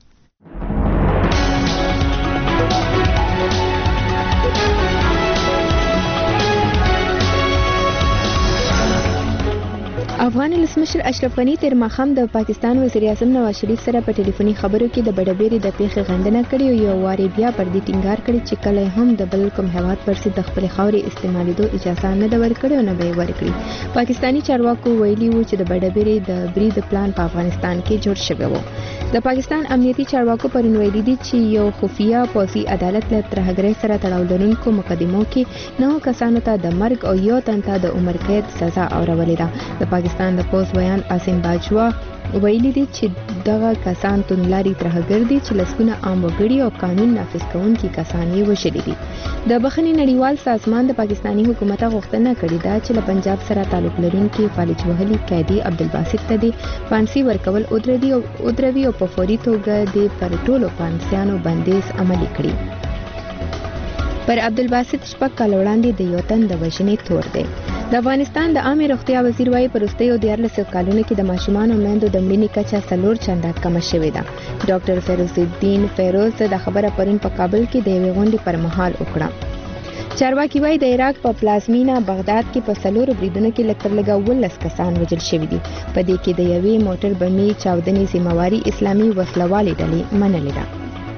افغان ولسمشر اشرف غنی تیر ماښام د پاکستان وزیر اعظم نواز شریف سره په ټلیفوني خبرو کې د بډبېرې د پیښې غندنه کړې او یو وارې بیا پر دې ټینګار کړی چې کله هم د بل کوم هیواد پر ضد د خپلې خاورې استعمالېدو اجازه نه ده ورکړې او نه به یې ورکړي. پاکستاني چارواکو ویلي وو چې د بډبېرې د برید پلان په افغانستان کې جوړ شوی و. د پاکستان امنیتي چارواکو پرون ویلي دي چې یو خفیه پوځي عدالت له ترهګرۍ سره تړاو لرونکو مقدمو کې 9 کسانو ته د مرګ او یو تن ته د عمر قید سزا اورولې ده. د پاکستان د پوز بیان عاصم باجوا ویلي دي چې دغه کسان توندلاري ترهګر دي چې لسګونه عام وګړي او قانون نافذ کوونکي کسان یې وژلي دي. د بخښنې نړیوال سازمان د پاکستاني حکومت غوښتنه کړې ده چې له پنجاب سره تعلق لرونکي فالج وهلي قیدي عبدالباسط ته د فانسي ورکول ودروي او په فوري توګه د پر ټولو فانسیانو بندیز عملي کړي. پر عبدالباسط 6 کال وړاندې د یو تن د وژنې تور دی. د افغانستان د عامه روغتیا وزیر وايي په وروستیو 14 کالونو کې د ماشومانو او میندو د مړینې کچه 4 چنده کمه شوې ده. ډاکټر فیروز الدین فیروز د خبره پرون په کابل کې د یوې غونډې پر مهال وکړه. چارواکي وايي د عراق په پلازمینه بغداد کې په 4 بریدونو کې لږ تر لږه 19 کسان وژل شوي دي. په دې کې د یوې موټر بمي چاودنې ذمہواري اسلامي وسلوالې ډلې منلې ده.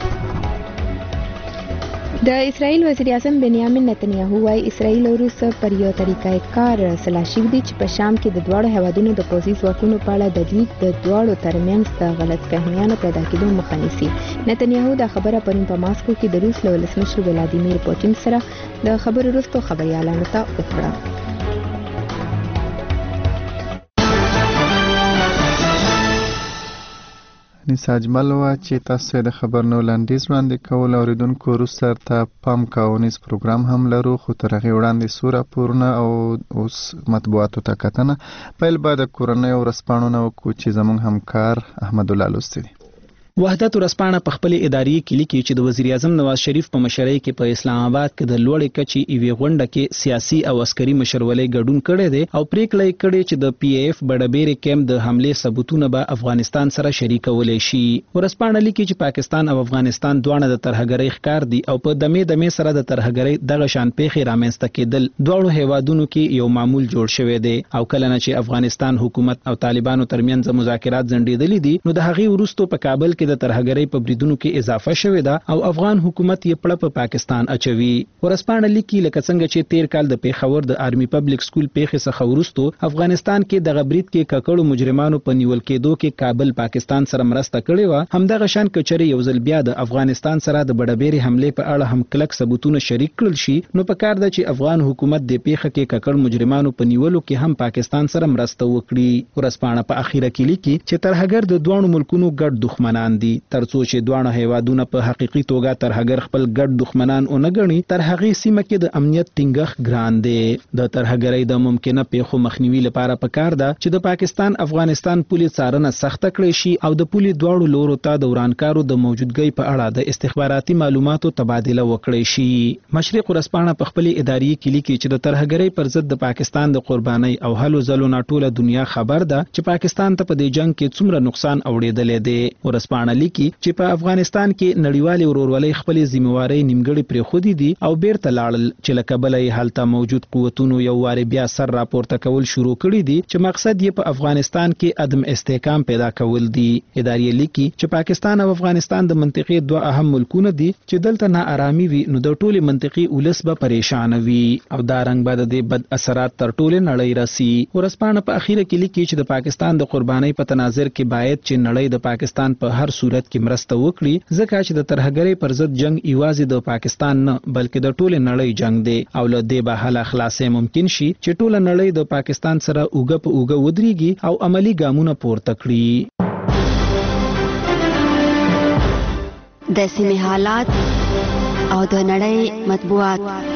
د اسرائیل وزیر اعظم بنیامین نتنیاهو وايي اسرائیل وروسته پر یو طریقې کار سلا شوي دي چې په شام کې د دواړو هیوادونو د پوځي ځواکونو په اړه د دوی د دواړو ترمنځ د غلطفهمیانو پیدا کېدو مخه نیسي. نتنیاهو دا خبره پرون په ماسکو کې د روس له ولسمشر ولادیمیر پوتین سره د خبرو وروسته خبريالانو ته وکړه. انیسا اجمل وا چې تاسو د خبرونو لنډیز وړاندې کول اوریدونکو وروسته ته پام کاونیز پروګرام هم لرو خو تر هغې وړاندې څو راپورونه او اوس مطبوعاتو ته کتنه. پیل به د کورنۍ ورځپاڼو نه وکړو چې زموږ همکار احمد الله لوستی دی. وحدت ورځپاڼه په خپل اداري کې لیکي چې د وزیر اعظم نواز شریف په مشرۍ کې په اسلام آباد کې د لوړې کچې ایوې غونډه کې سیاسي او عسکري مشرولۍ ګډون کړی دی او پریکړه یې کړې چې د پی ایف بډبېرې کیمپ د حملې ثبوتونه به افغانستان سره شریکولی شي. ورځپاڼه لیکي چې پاکستان او افغانستان دواړه د ترهګرۍ ښکار دي او په دمې سره د ترهګرۍ دغه شان پیښې رامنځته کېدل دواړو هیوادونو کې یو معمول جوړ شوی دی او کله نه چې افغانستان حکومت او طالبانو ترمنځ مذاکرات ځنډېدلي دي نو د هغې وروسته په کابل کې د ترهګرۍ په بریدونو کې اضافه شوې ده او افغان حکومت یې پړه په پاکستان اچوي. ورځپاڼه لیکي لکه څنګه چې تیر کال د پیښور د آرمي پبلک سکول پیښې څخه وروسته افغانستان کې د غبرید کې ککړو مجرمانو په نیول کېدو کې کابل پاکستان سره مرسته کړې و همدغه شان کچري یو ځل بیا د افغانستان سره د بډبېرې حملې په اړه هم کلک ثبوتونه شریک کړل شي نو په کار ده چې افغان حکومت د پیښه کې ککړ مجرمانو په نیولو کې هم پاکستان سره مرسته وکړي. ورځپاڼه په اخیره کې لیکي چې ترهګر د دوه ملکونو ګډ دښمنان دي ترڅو چې دوه هیوادونه په حقيقي توګه ترهګر خپل ګډ دښمنان اونګ غني تر هغه سیمه کې د امنیت ټینګښت ګران دی. د ترهګرۍ د ممکنه پیښو مخنیوي لپاره پکار ده چې د پاکستان افغانستان پولیس څارنه سخت کړي شي او د پولیس دواړو لورو ته د ورانکارو د موجودګۍ په اړه د استخباراتي معلوماتو تبادله وکړي شي. مشرق ورځپاڼه په خپل اداري کې لیکي چې د ترهګرۍ پر ضد د پاکستان د قربانۍ او هلو ځلو نه ټوله دنیا خبر ده چې پاکستان ته په دې جنگ کې څومره نقصان اوریدلې دی. ورځپاڼه ورځپاڼه لیکي چې په افغانستان کې نړیوال ورورولۍ خپل ذمہواری نیمګړي پرې خودي دي او بیرته لاړل چې لکه بلې حالت موجود قوتونو یو واری بیا سر راپورته کول شروع کړي دي چې مقصد یې په افغانستان کې عدم استحکام پیدا کول دي. ادارې لیکي چې پاکستان او افغانستان د منطقې دوه اهم ملکونه دي چې دلته ناارامي وي نو د ټولي منطقي ولس به پریشان وي او دا رنګ به د بد اثرات تر ټولې نړۍ راسي. ورځپاڼه په اخیره کې لیکي چې د پاکستان د قربانۍ په تناظر کې باید چې نړۍ د پاکستان په هر صورت کې مرسته وکړي ځکه چې د ترهګرۍ پر ضد جنگ یوازې د پاکستان نه بلکې د ټولې نړۍ جنگ دی او له دې به حل خلاصې ممکن شي چې ټوله نړۍ د پاکستان سره اوګه په اوګه ودرېږي او عملی ګامونه پورته کړي. د سیمې حالات او د نړۍ مطبوعات.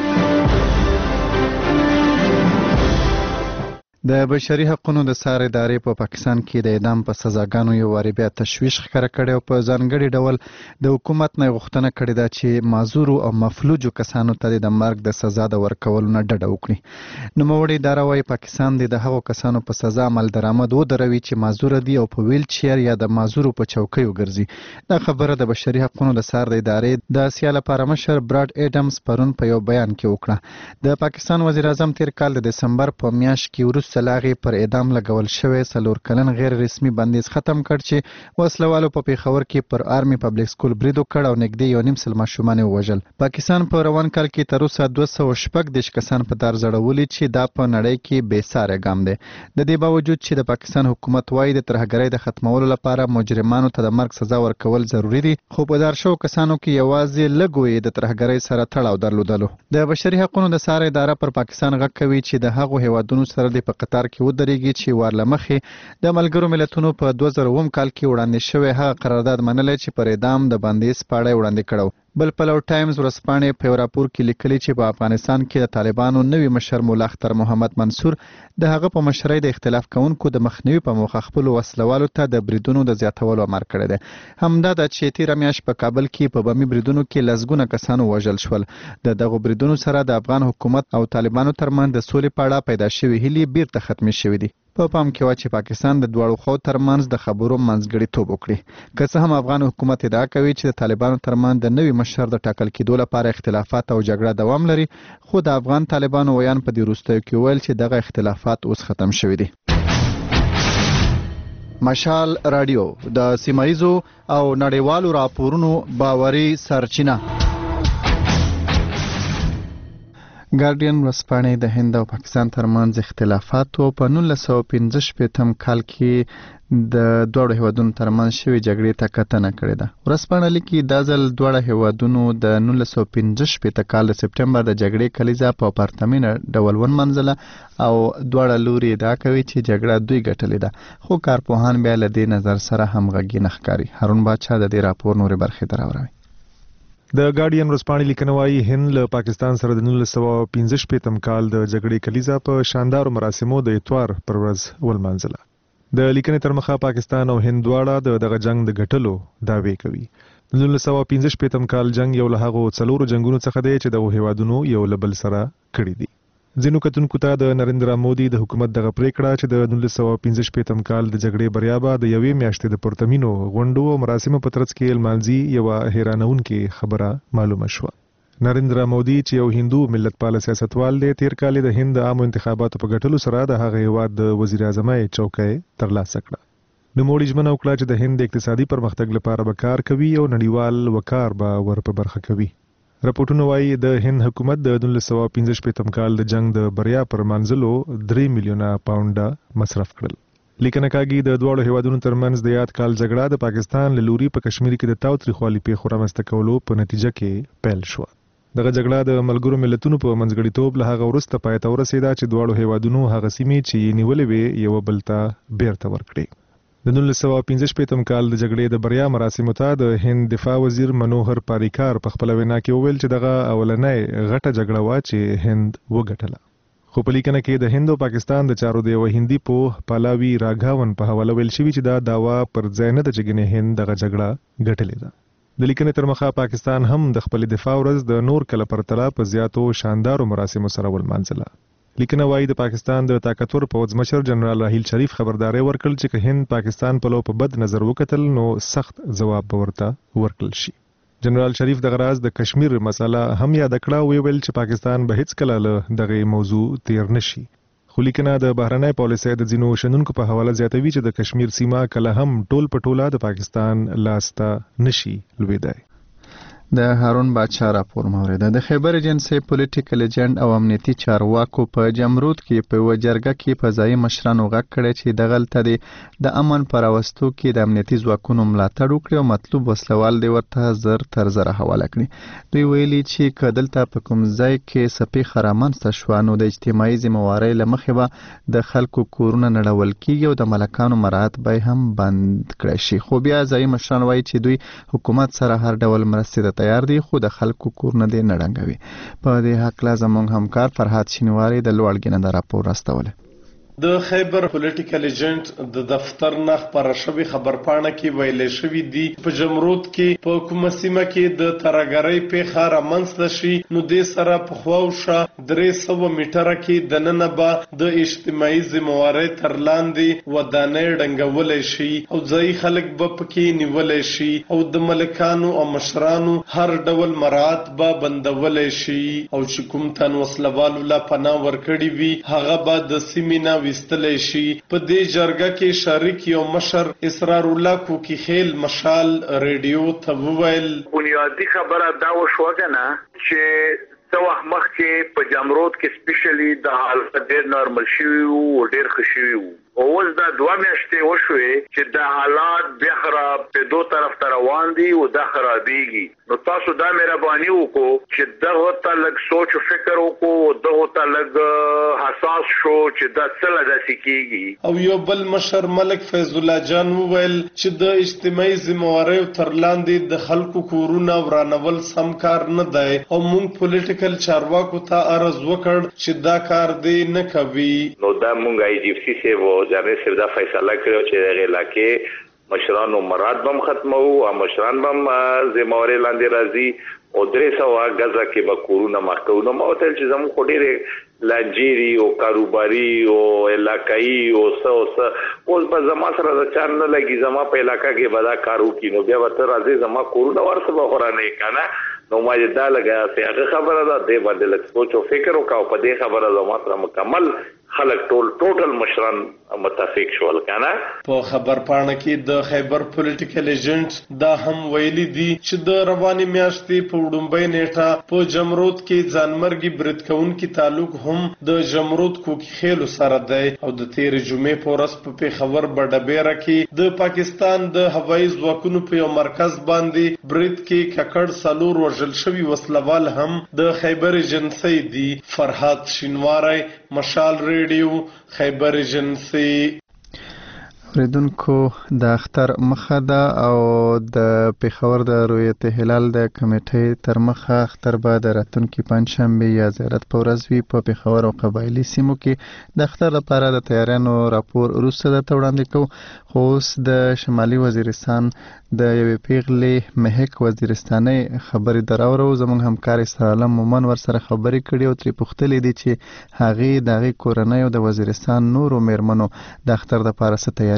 د بشري حقوقو د سار ادارې په پاکستان کې د اعدام په سزاګانو یو واری بیا تشویش ښکاره کړی او په ځانګړي ډول د حکومت نه غوښتنه کړې ده چې معذورو او مفلوجو کسانو ته د مرګ د سزا د ورکولو نه ډډه وکړي. نوموړې اداره وايي پاکستان د هغو کسانو په سزا عمل درآمد ودروي چې معذور دي او په ویل چیر یا د معذورو په چوکۍ وګرځي. دا خبره د بشري حقوقو د سار د ادارې د اسیا لپاره مشر براډ ایډمز پرون په یو بیان کې وکړه. د پاکستان وزیر اعظم تیر کال د دسمبر په میاشت کې وروسته لاغې پر اعدام لګول شوی 4 کلن غیر رسمي بندیز ختم کړ چې وسلوالو په پیښور کې پر آرمي پبلک سکول برید وکړ او نږدې 1.5 سل ماشومان ووژل. پاکستان په روان کال کې تر اوسه 216 کسان په دار ځړولي چې دا په نړۍ کې بې ساري ګام دی. د دې باوجود چې د پاکستان حکومت وايي د ترهګرۍ د ختمولو لپاره مجرمانو ته د مرګ سزا ورکول ضروری دي خو په دار شو کسانو کې یوازې لګوي د ترهګرۍ سره تړاو درلودلو. د بشري حقوقو د سار اداره پر پاکستان غږ کوي چې د هغو هیوادونو سره د په قطار کې ودرېږي چې ورلمخې د ملګرو ملتونو په 2009 کال کې وړاندې شوی هغه قرارداد منلی چې پر اعدام د بندیز پاړی وړاندې کړو. بل پلو ټایمز ورځپاڼې په یو راپور کې لیکلي چې په افغانستان کې د طالبانو نوي مشر مولا اختر محمد منصور د هغه په مشرۍ د اختلاف کوونکو د مخنیوي په موخه خپل وسلوالو ته د بریدونو د زیاتولو امر کړی دی. همدا د چې تیر میاشت په کابل کې په بمي بریدونو کې لسګونه کسان وژل شول. د دغو بریدونو سره د افغان حکومت او طالبانو ترمنځ د سولې په اړه پیدا شوې هیلې بیرته ختمې شوې دي. په پام کې و چې پاکستان د دواړو خواو ترمنځ د خبرو منځګړیتوب وکړي. که څه هم افغان حکومت ادعا کوي چې د طالبانو ترمنځ د نوي مشر د ټاکل کېدو لپاره اختلافات او جګړه دوام لري خو د افغان طالبانو ویان په دې وروستیو کې ویل چې دغه اختلافات اوس ختم شوي دي. مشال رادیو د سیمایزو او نړیوالو راپورونو باوري سرچینه. ګارډین ورځپاڼې د هند او پاکستان ترمنځ اختلافات او په 1915 کال کې د دوه هیوادونو ترمنځ شوی جګړې ته کتنه کړې ده. ورځپاڼه لیکي دا ځل دوه هیوادونو د 1915 کال د سپټمبر د جګړې کلیزه په پرتمینه ډول ونمنځله او دوه لوري دا کوي چې جګړه دوی ګټلې ده خو کارپوهان بیا له دې نظر سره همغږي نه ښکاري. هارون باچا د دې راپور نورې برخې دراوړي. د ګارډین ورځپاڼې لیکنه وايي هند له پاکستان سره د 1915 کال د جګړې کلیزه په شاندارو مراسمو د اتوار پر ورځ ولمانځله. د لیکنې تر مخه پاکستان او هند دواړه دغه جنگ د ګټلو دعوی کوي. د 1915 کال جنگ یو له هغو څلورو جنگونو څخه دی چې د هیوادونو یو له بل سره کړي دي. ځینو کتونکو ته د نریندرا مودي د حکومت دغه پریکړه چې د 1915 کال د جګړې بریا به د یوې میاشتې د پرتمینو غونډو او مراسمو په ترڅ کې لمانځي یوه حیرانونکې خبره معلومه شوه. نریندرا مودي چې یو هندو ملتپال سیاستوال دی تیر کال د هند د عامو انتخاباتو په ګټلو سره د هغه هیواد د وزیر اعظمۍ چوکۍ ترلاسه کړه. نوموړي ژمنه وکړه چې د هند اقتصادي پرمختګ لپاره به کار کوي او نړیوال وقار به ور په برخه کوي. راپورټونه وايي د هند حکومت د 1915 کال د جنگ د بریا پر منځلو 3 میلیونه پاونډه مصرف کړل. لیکنه کاږي د دواړو هیوادونو ترمنځ د یاد کال جګړه د پاکستان له لوري په کشمیر کې د تاوتریخوالي پیښو رامنځته کولو په نتیجه کې پیل شوه. دغه جګړه د ملګرو ملتونو په منځګړیتوب له هغه وروسته پای ته ورسېده چې دواړو هیوادونو هغه سیمې چې نیولې وې یو بل ته بیرته ورکړې. د 1915 کال د جګړې د بریا مراسمو ته د هند دفاع وزیر منوهر پاریکار په خپل وینا کې وویل چې دغه اولنۍ غټه جګړه وه چې هند وګټله. خو په لیکنه کې د هند او پاکستان د چارو د یوه هندي پوه پالاوي راګاون په حواله ویل شوي چې دا دعوا پر ځای نه ده چې ګنې هند دغه جګړه ګټلې ده. د لیکنې تر مخه پاکستان هم د خپل دفاع ورځ د نور کله پرتله په زیاتو شاندارو مراسمو سره ولمانځله. لیکنه وايي د پاکستان د طاقتور پوځ مشر جنرال راحیل شریف خبرداري ورکړل چې که هند پاکستان په لور په بد نظر وکتل نو سخت جواب ورته ورکړل شي. جنرال شریف دغه راز د کشمیر مسله هم یاد کړه، ویل چې پاکستان به هیڅ کله له دغه موضوع تیر نشي. خو لیکنه د بهرنۍ پالیسۍ د ځینو شنونکو په حواله زیاتوي چې د کشمیر سیمه کله هم ټول په ټوله د پاکستان لاسته نشي لویدای. د هارون باچا راپور موریده. د خیبر ایجنسی پولیټیکل ایجنټ او امنیتي چارواکو په جمرود کې په وجرګه کې فضایي مشرانو غږ کړی چې دغلته د امن پر راوستو کې د امنیتي ځواکونو ملاتړ وکړي او مطلوب وسلوال دی ورته زر تر زره حواله کړي. دوی ویلي چې کدلته په کوم ځای کې سپي خرامنځته شو نو د اجتماعي ذمہوارۍ لمخې به د خلکو کورونه نړول کیږي او د ملکانو مراعات به هم بند کړي شي. خو بیا ځایي مشران وایي چې دوی حکومت سره هر ډول مرستې تیار دي خو د خلکو کورونه دې نه ډنګوي. په دې حق زموږ همکار فرحات شینواری د لوړګینه د راپور راستوله. د خیبر پولیټیکل ایجنټ د دفتر نه خبره شوی خبرپاڼه کې ویل شوی دی په جمرود کې په کومه سیمه کې د ترګرۍ پیښه رامنځته شي نو د سره په خواوشه 300 میټره کې د ننه به د اجتماعي ذمہوارۍ تر لاندې ودانۍ ډنګولای شي او ځای خلک به پکې نیولای شي او د ملکانو او مشرانو هر ډول مراعات به بندولای شي او چې کوم تن وسلوالو لا پناه ورکړي وي هغه به د سیمینه وستلې شي. په دې جرګه کې شریک یو مشر اسرار الله کوکی خیل مشال ریډیو ته وویل بنیادی خبره دا وشو کنه چې څو وخت مخکې په جمرود کې سپیشلی د حالت ډېر نارمل شوی او ډېر ښه شوی وو. اوس دا 2 میاشتې وشوي چې د حالات بیا خراب په دوه طرف ته روان دي او دا خرابېږي. نو تاسو دا مهرباني وکړو چې دغه ته لږ سوچ او فکر وکړو، دغه ته لږ حساس شو چې دا څه داسې کېږي. او یو بل مشر ملک فیض الله جان وویل چې د اجتماعي ذمہوارۍ تر لاندې د خلکو کورونه ورانول سم کار نه دی او موږ پولیټیکل چارواکو ته عرض وکړ چې دا کار دی نه کوي. نو دا موږ آی جی اف سی سے جامع صاحب دا فیصله کړو چې دغه علاقې مشرانو مراد بم ختمو او مشران بم ذمہوارۍ لاندې راځي او 300 غزا کې به کورونه مخکونه موتل چې زموږ خډيره لانجيري او کاروباري او علاقائی او څه اوس په زما سره د چار نه لګي زما په علاقہ کې به دا کارو کینو بیا ورته راځي زما کورونه ورته به خورانه کنه نو ما دا لګا چې هغه خبره ده د باندې لږ سوچ او فکر وکاو په دې خبره زما سره مکمل خلک ټوټل مشران متفق شول کنه. په خبرپاڼه کې د خیبر پولیټیکل ایجنټ دا هم ویلي دي چې د رواني میاشتې په وډمبۍ نیټه په جمرود کې ځانمرګي برید کوونکي تعلق هم د جمرود کوکی خیلو سره دی او د تیر جمعې په ورځ په پیښور بډبیره کې د پاکستان د هوایي ځواکونو په یو مرکز باندې برید کې ککړ سالور وژل شوی وسلوال هم د خیبر ایجنسی دی. فرحات شینواری مشال ریډیو خیبر ایجنسی. اوریدونکو د اختر مخه ده او د پیښور د رویت هلال د کمیټې تر مخه اختر به د راتلونکي پنځشنبه یا زیارت په ورځ وي. په پیښور او قبایلي سیمو کې د اختر لپاره د تیاریانو راپور وروسته درته وړاندې کوو. خو اوس د شمالي وزیرستان د یوې پیغلې مهک وزیرستاني خبرې دراورو. زموږ همکار اسرائیل مومن ورسره خبرې کړي او ترې پوښتلې دي چې هغې د هغې کورنۍ او د وزیرستان نورو میرمنو د اختر دپاره څه تیاری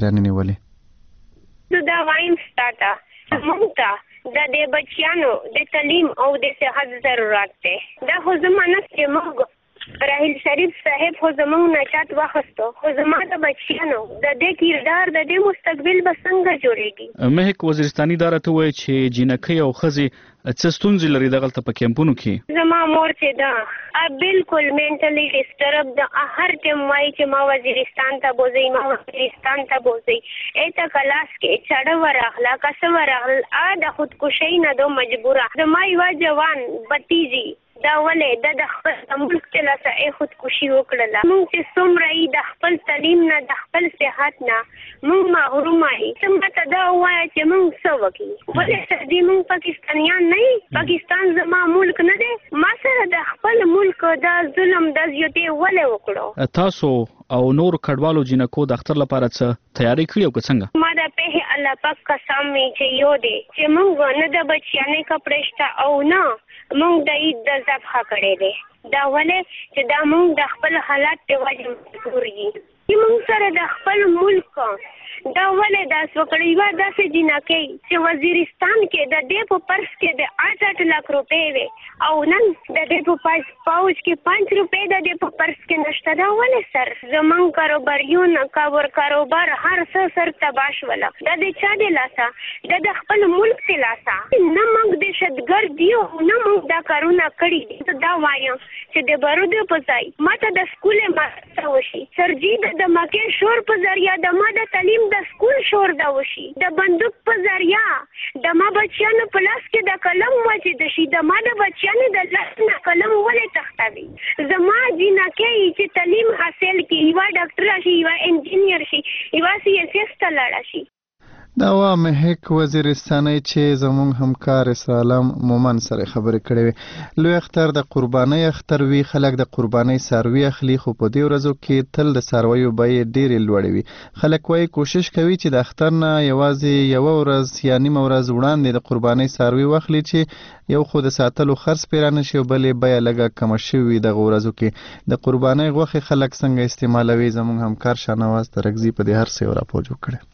دا وایم سٹاٹا مونتا دا د بچیانو د تعلیم او د صحت ضرورت ده. دا خو زمانه چې موږ راحیل شریف صاحب خو زموږ نه چات واخستو خو زما د بچیانو د دې کردار د دې مستقبل به څنګه جوړیږي. مهک وزیرستاني دا راته وایي چې جنکۍ او ښځې څه ستونزې لري دغلته په کیمپونو کې. زما مور چې دا بالکل مینټلی ډسټرب ده. هر ټیم وایي چې ما وزیرستان ته بوځئ ما وزیرستان ته بوځئ. ایته کلاس کې چاړه ورغله کسه ورغله د خودکشۍ نه دو مجبوره. زما یوه جوان بتیجي دا ولې د خپل ملک ته لاسه خودکشي وکړله. موږ چې څومره یې د خپل تعلیم نه د خپل صحت نه موږ محروم یې. څنګه ته دا ووایه چې موږ څه وکړو. ولې دې موږ پاکستانیان نه یې؟ پاکستان زما ملک نه دی. ما سره د خپل ملک دا ظلم د زیاتې ولې وکړو. تاسو او نور کډوالو جنکو د اختر لپاره څه تیاری کړی او که څنګه؟ ما د په الله پاک قسم چې یو دی چې موږ نه د بچیانې کپړې شته او نه مونږ د عید د ذبحه کړی دی. دا ولې چې دا مونږ د خپل حالات په وجه مجبور یو چې مونږ سره د خپل ملک دا ولې داس وکړی و داسې جنکې چې وزیرستان کې د دې په پرس کې د 8 لک روپۍ وي او نن د دې په پاوچ کې 5 روپۍ د دې په پرس کې نشته. دا ولې سر زمون کاروباریون کاروبار هر څه سر تباش ولا د دې چا دی لاسه د خپل ملک دی لاسه نه موږ د شتګر دیو نه موږ دا کارونه کړی دي. دا وایم چې د بارود په ځای ماته د سکولې ماته وشي سرجی د مکه شور په ذریعہ د ما د تعلیم د سکول شور دا وشي د بندوق په ذریعہ د ما بچیانو په لاس کې د قلم واچې د شي د ما د بچیانو د لاس نه قلم ولې تختوي. زما جنکې چې تعلیم حاصل کړي یو ډاکټر شي یو انجینیر شي یو CSS ته لاړ شي. دا وا مهک وزیرستاني چې زموږ همکار اسلام مومن سره خبرې کړې وي. لوی اختر د قرباني اختر وی خلک د قرباني ساروي اخلي خو په دې ورځو کې تل د سارویو بیې ډېرې لوړې وي. خلک وايي کوشش کوي چې د اختر نه یوازې یو ورځ یا نیمه ورځ وړاندې د قرباني ساروي واخلي چې یو خو د ساتلو خرڅ پیرانه شي او بلې بیه لږه کم شوي د ورځو کې د قرباني غوښه خلک څنګه استعمالوي. زموږ همکار شانواز ترغزي په دې هر څه راپور جوړ کړي.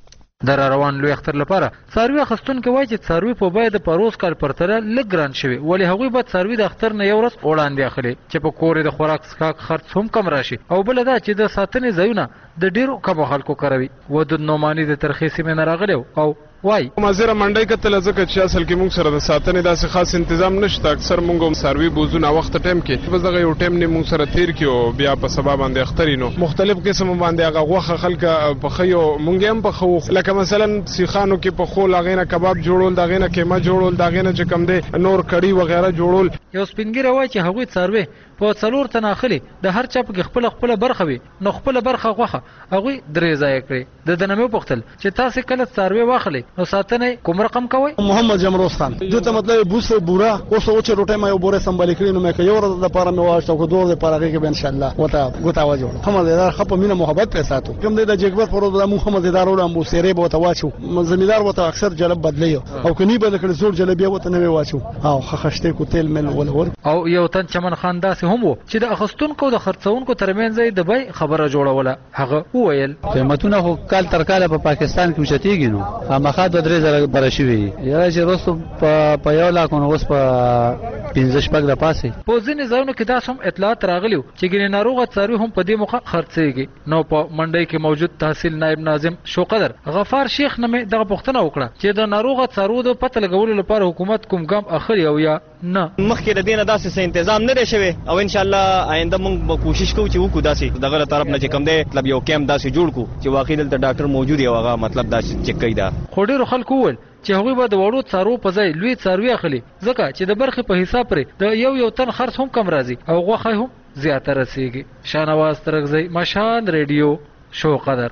د روان لوی اختر لپاره څاروي اخیستونکو وایي چې څاروي په بیه د پروز کال پرتله لږ ګران شوي ولې هغوی به څاروي د اختر نه یو ورځ وړاندې اخلي چې په کور د خوراک څښاک خرڅ هم کم راشي او بل دا چې د ساتنې ځایونه د ډیرو کمو خلکو کاروي. ودود نومانی د ترخی سیمې نه راغلی او وای مازیره منډي کتل ځکه چې اصل کې موږ سره د ساتنې داسې خاص تنظیم نشته. اکثر موږ هم سروي بوزونه وخت ټیم کې بس دغه یو ټیم نه موږ سره تیر کیو بیا په سبب باندې اخترینو مختلف قسم باندې هغه غوخه خلک په خيو موږ هم په خو لکه مثلا سیخانو کې په خو لاغینه کباب جوړول داغینه کېما جوړول داغینه چې کم دی نور کړي وغیرہ جوړول. یو سپینګره وای چې هغوی څاروي په څلور تناخلي د هر چا په خپل برخه وي نو خپل برخه غوخه هغوی درې ځای کړي. د دنمو پختل چې تاسو کله څاروي واخلي نو ساتنه کوم رقم کوي. محمد جمروز خان دته مطلب بوسه بورا اوس او چې روټه ما یو بوره سمبال کړی نو مې یو ورځ د پاره مې واشته کو دوه د پاره کې به ان شاء الله وتا غوتا واجو هم زیدار خپ مینه محبت په ساتو کوم د جګبر پر د محمد زیدار ول امو سیری به وتا واچو زمیدار وتا اکثر جلب بدلیو او کني به کړ زور جلبي وته نه واچو او خخشته کو تیل مل ول ور او یو تن چمن خان داسې هم وو چې د اخستونکو د خرڅونکو ترمنځ د بای خبره جوړوله. هغه وویل قیمتونه خو کال تر کاله په پاکستان کې اوچتېږي نو خامخا 3000 برشوي یا چې روستو په یو لاک نو اوس په 15 شپږ د پاسه په ځینې ځایونو کې دا هم اطلاعات راغلیو چې ګینه ناروغه څاروي هم په دې موخه خرڅېږي. نو په منډي کې موجود تحصیل نائب ناظم شوقدر غفار شیخ نه دغه پوښتنه وکړه چې د ناروغه څاروي د پته لګولو لپاره حکومت کوم ګام اخلي او یا نه. مخکې د دینه داسې تنظیم نه دی شوی او ان شاء الله آینده موږ کوشش کوو چې وکړو داسې دغه طرف نه چې کوم دی مطلب یو کیمپ داسې جوړ کو چې واقعي دلته ډاکټر موجود یو هغه مطلب داسې چک کوي. دا خو ډیرو خلکو ول چې هغوی به د وړو څارو په ځای لوی څاروي اخلي ځکه چې د برخې په حساب پرې د یو تن خرڅ هم کم راځي او غوښه هم زیاته رسیږي. شانواز ترغزی مشال ریډیو شوقدر.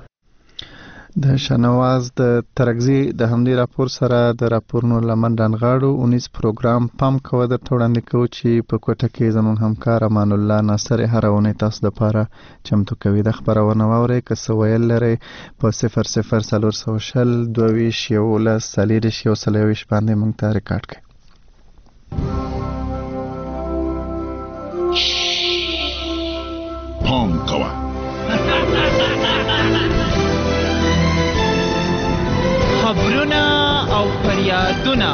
د شانواز د ترغزی د همدې راپور سره د راپورونو لمن رانغاړو 19 پروګرام پام کوه د وړاندې کوي چې په کوټه کې زموږ همکار امان الله ناصر هرونه تاسو د لپاره چمتو کوي. د خبرونه واوري که څه ویل لري په 00 22 یو سلیری شیو سلیويش باندې مونږ ته ریکارډ کړئ. پام کوه خبرونه او فریادونه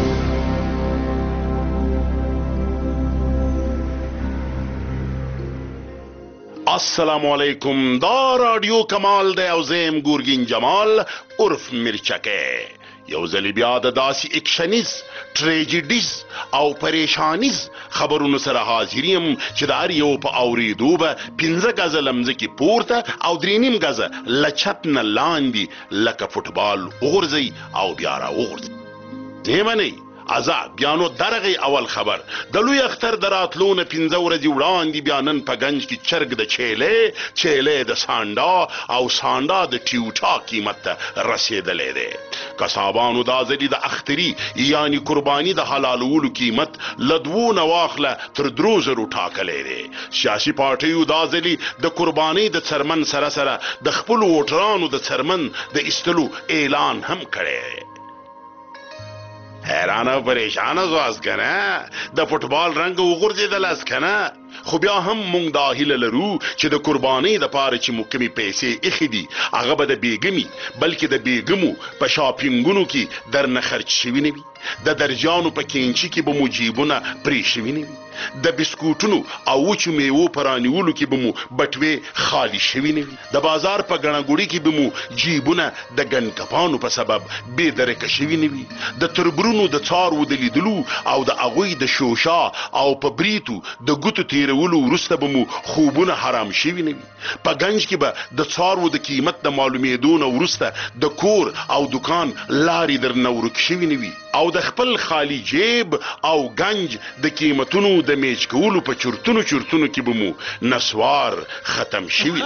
السلام علیکم. دا رادیو کمال د اوزیم ګورګین جمال عرف مرچکه یو ځل بیا د داسې اکشنیز ټریجډیز او پریشانیز خبرونو سره حاضریم چې د هر یو په اوریدو به 15 غزه لمځکې پورته او 3.5 غزه لچت نه لاندې لکه فوټبال وغورځي او بیا راوغورځي. دیمنی عذاب بیانو درغی اول خبر د لوی اختر دراتلون 15 ورځې وړاندې بیانن په گنج کې چرګ د چیلې د سانډا او سانډا د ټیوټا قیمت ته رسیدلې ده. قصابانو دا ځلې د اختری یعنی قربانی د حلالولو قیمت لدوو نواخله تر 3000 ټاکلې ده. سیاسي پارټیو دا ځلې د قربانی د څرمن سره د خپل ووټرانو د څرمن د استلو اعلان هم کړی. حیران او پریشان زواز کنه د فوټبال رنگ وګرځیدل اس کنه خو بیا هم مونږ دا هیله لرو چې د قربانۍ د پاره چې مو کمی پیسې اخی دي هغه به د بیګمی بلکې د بیګمو په شاپینګونو کې درنه خرج شوي نه وي د درجانو په کینچي کې به مو جیبونه پرې شوي نه وي د بسکوټونو او وچو میوو په رانیولو کې به مو بټوې خالی شوي نه وي د بازار په ګڼهګوړي کې به مو جیبونه د ګنکپانو په سبب بې درکه شوي نه وي د تربرونو د څاروو د لیدلو او د هغوی د شوشا او په بریتو د ګوتو تیرولو وروسته به مو خوبونه حرام شوي نه وي په ګنج کې به د څاروو د قیمت د معلومېدو نه وروسته د کور او دکان لارې درنه ورک شوي نه وي او د خپل خالی جیب او گنج د قیمتونو د میچ کولو په چرتونو کې به مو نسوار ختم شوي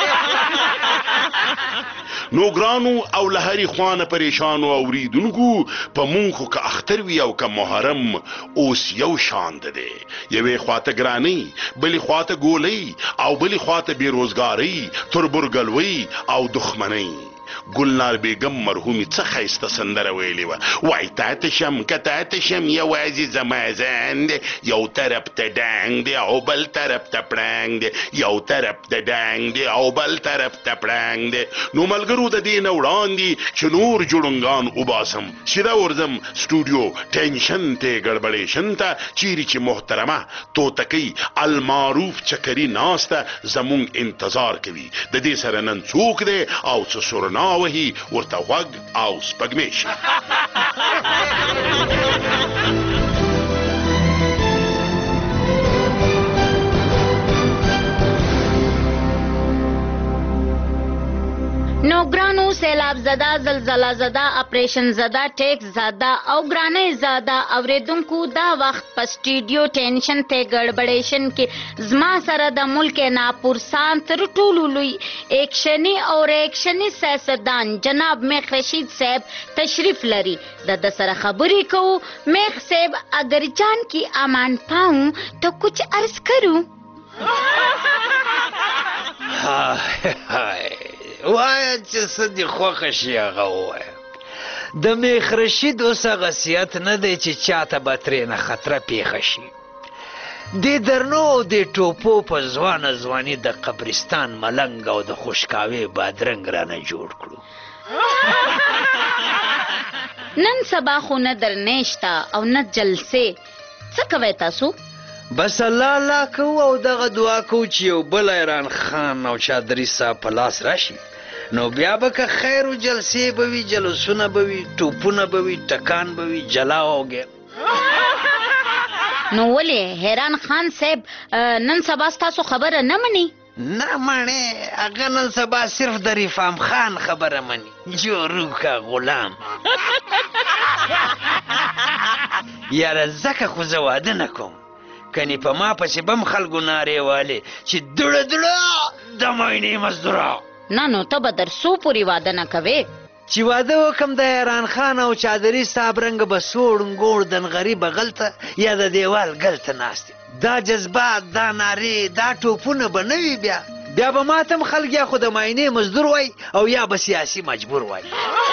نو ګرانو او لهري خوانه پریشانو اوریدونکو په مونږ خو که اختر وي او که محرم اوس یو شان ده دی یوې خواته ګرانۍ بلې خواته ګولۍ او بلې خواته بېروزګارۍ تربورګلوۍ او دښمنۍ ګلنار بیګم مرحومي څه ښایسته سندره ویلې وه وای تاته شم که تاته شم یوازې زما ځان دی یو طرف ته ډانګ دی او بل طرف ته پړانګ دی یو طرف ته ډانګ دی او بل طرف ته پړانګ دی نو ملګرو د دې نه وړاندې چې نور جوړنګان وباسم سیده ورځم سټوډیو ټینشن ته ګړبړېشن ته چیرې چې محترمه توتکۍ المعروف چکري ناسته زمونږ انتظار کوي د دې سره نن څوک دی او څه سرنا وهي ورته غوږ او سپږمې شي نو ګرانو سیلاب زده زلزله زده اپریشن زده ټیکس زده او ګرانۍ زده اوریدونکو دا وخت په سټوډیو ټینشن ته ګړبړېشن کې زما سره د ملک ناپورسان تر ټولو لوی ایکشني او ریکشني سیاستدان جناب میخ رشید صاحب تشریف لري د سره خبرې کوو میخ صاحب اگر جان کی امان پاؤں تو کچھ عرض کروں وایه چې څه دې خوښه شي هغه ووایه د میخ رشید اوس هغه سیات نه دی چې چاته به ترېنه خطره پیښه شي دې درنو او دې ټوپو په ځوانه ځواني د قبرستان ملنګ او د خوشکاوي بادرنګ رانه جوړ کړو نن سبا خو نه درنیشته او نه جلسې څه کوئ تاسو بس الله الله کوو او دغه دعا کوو چې یو بل ایران خان او چادري صاحب په لاس راشي نو بیا به که خیر و جلسې به وي جلوسونه به وي ټوپونه به وي ټکان به وي جلا اوګې نو ولې حیران خان صاحب نن سبا ستاسو خبره نه مني نه مڼې هغه نن سبا صرف د رفام خان خبره مني جورو که غلام یاره ځکه خو زه واده نه کوم کنی په ما پسې بم خلکو نارې والې چې دړه دړه د ماینې مزدوره نه نو ته به در څو پورې واده نه کوې چې واده وکم د حیران خان او چادري صاحب رنګه به سوړ ګوړ دنغري بغلته یا د دیوال ګلته ناستې دا جذبات دا نارې دا ټوپونه به نه وي بیا به ماتم خلک یا خو د ماینې مزدور وای او یا به سیاسي مجبور وای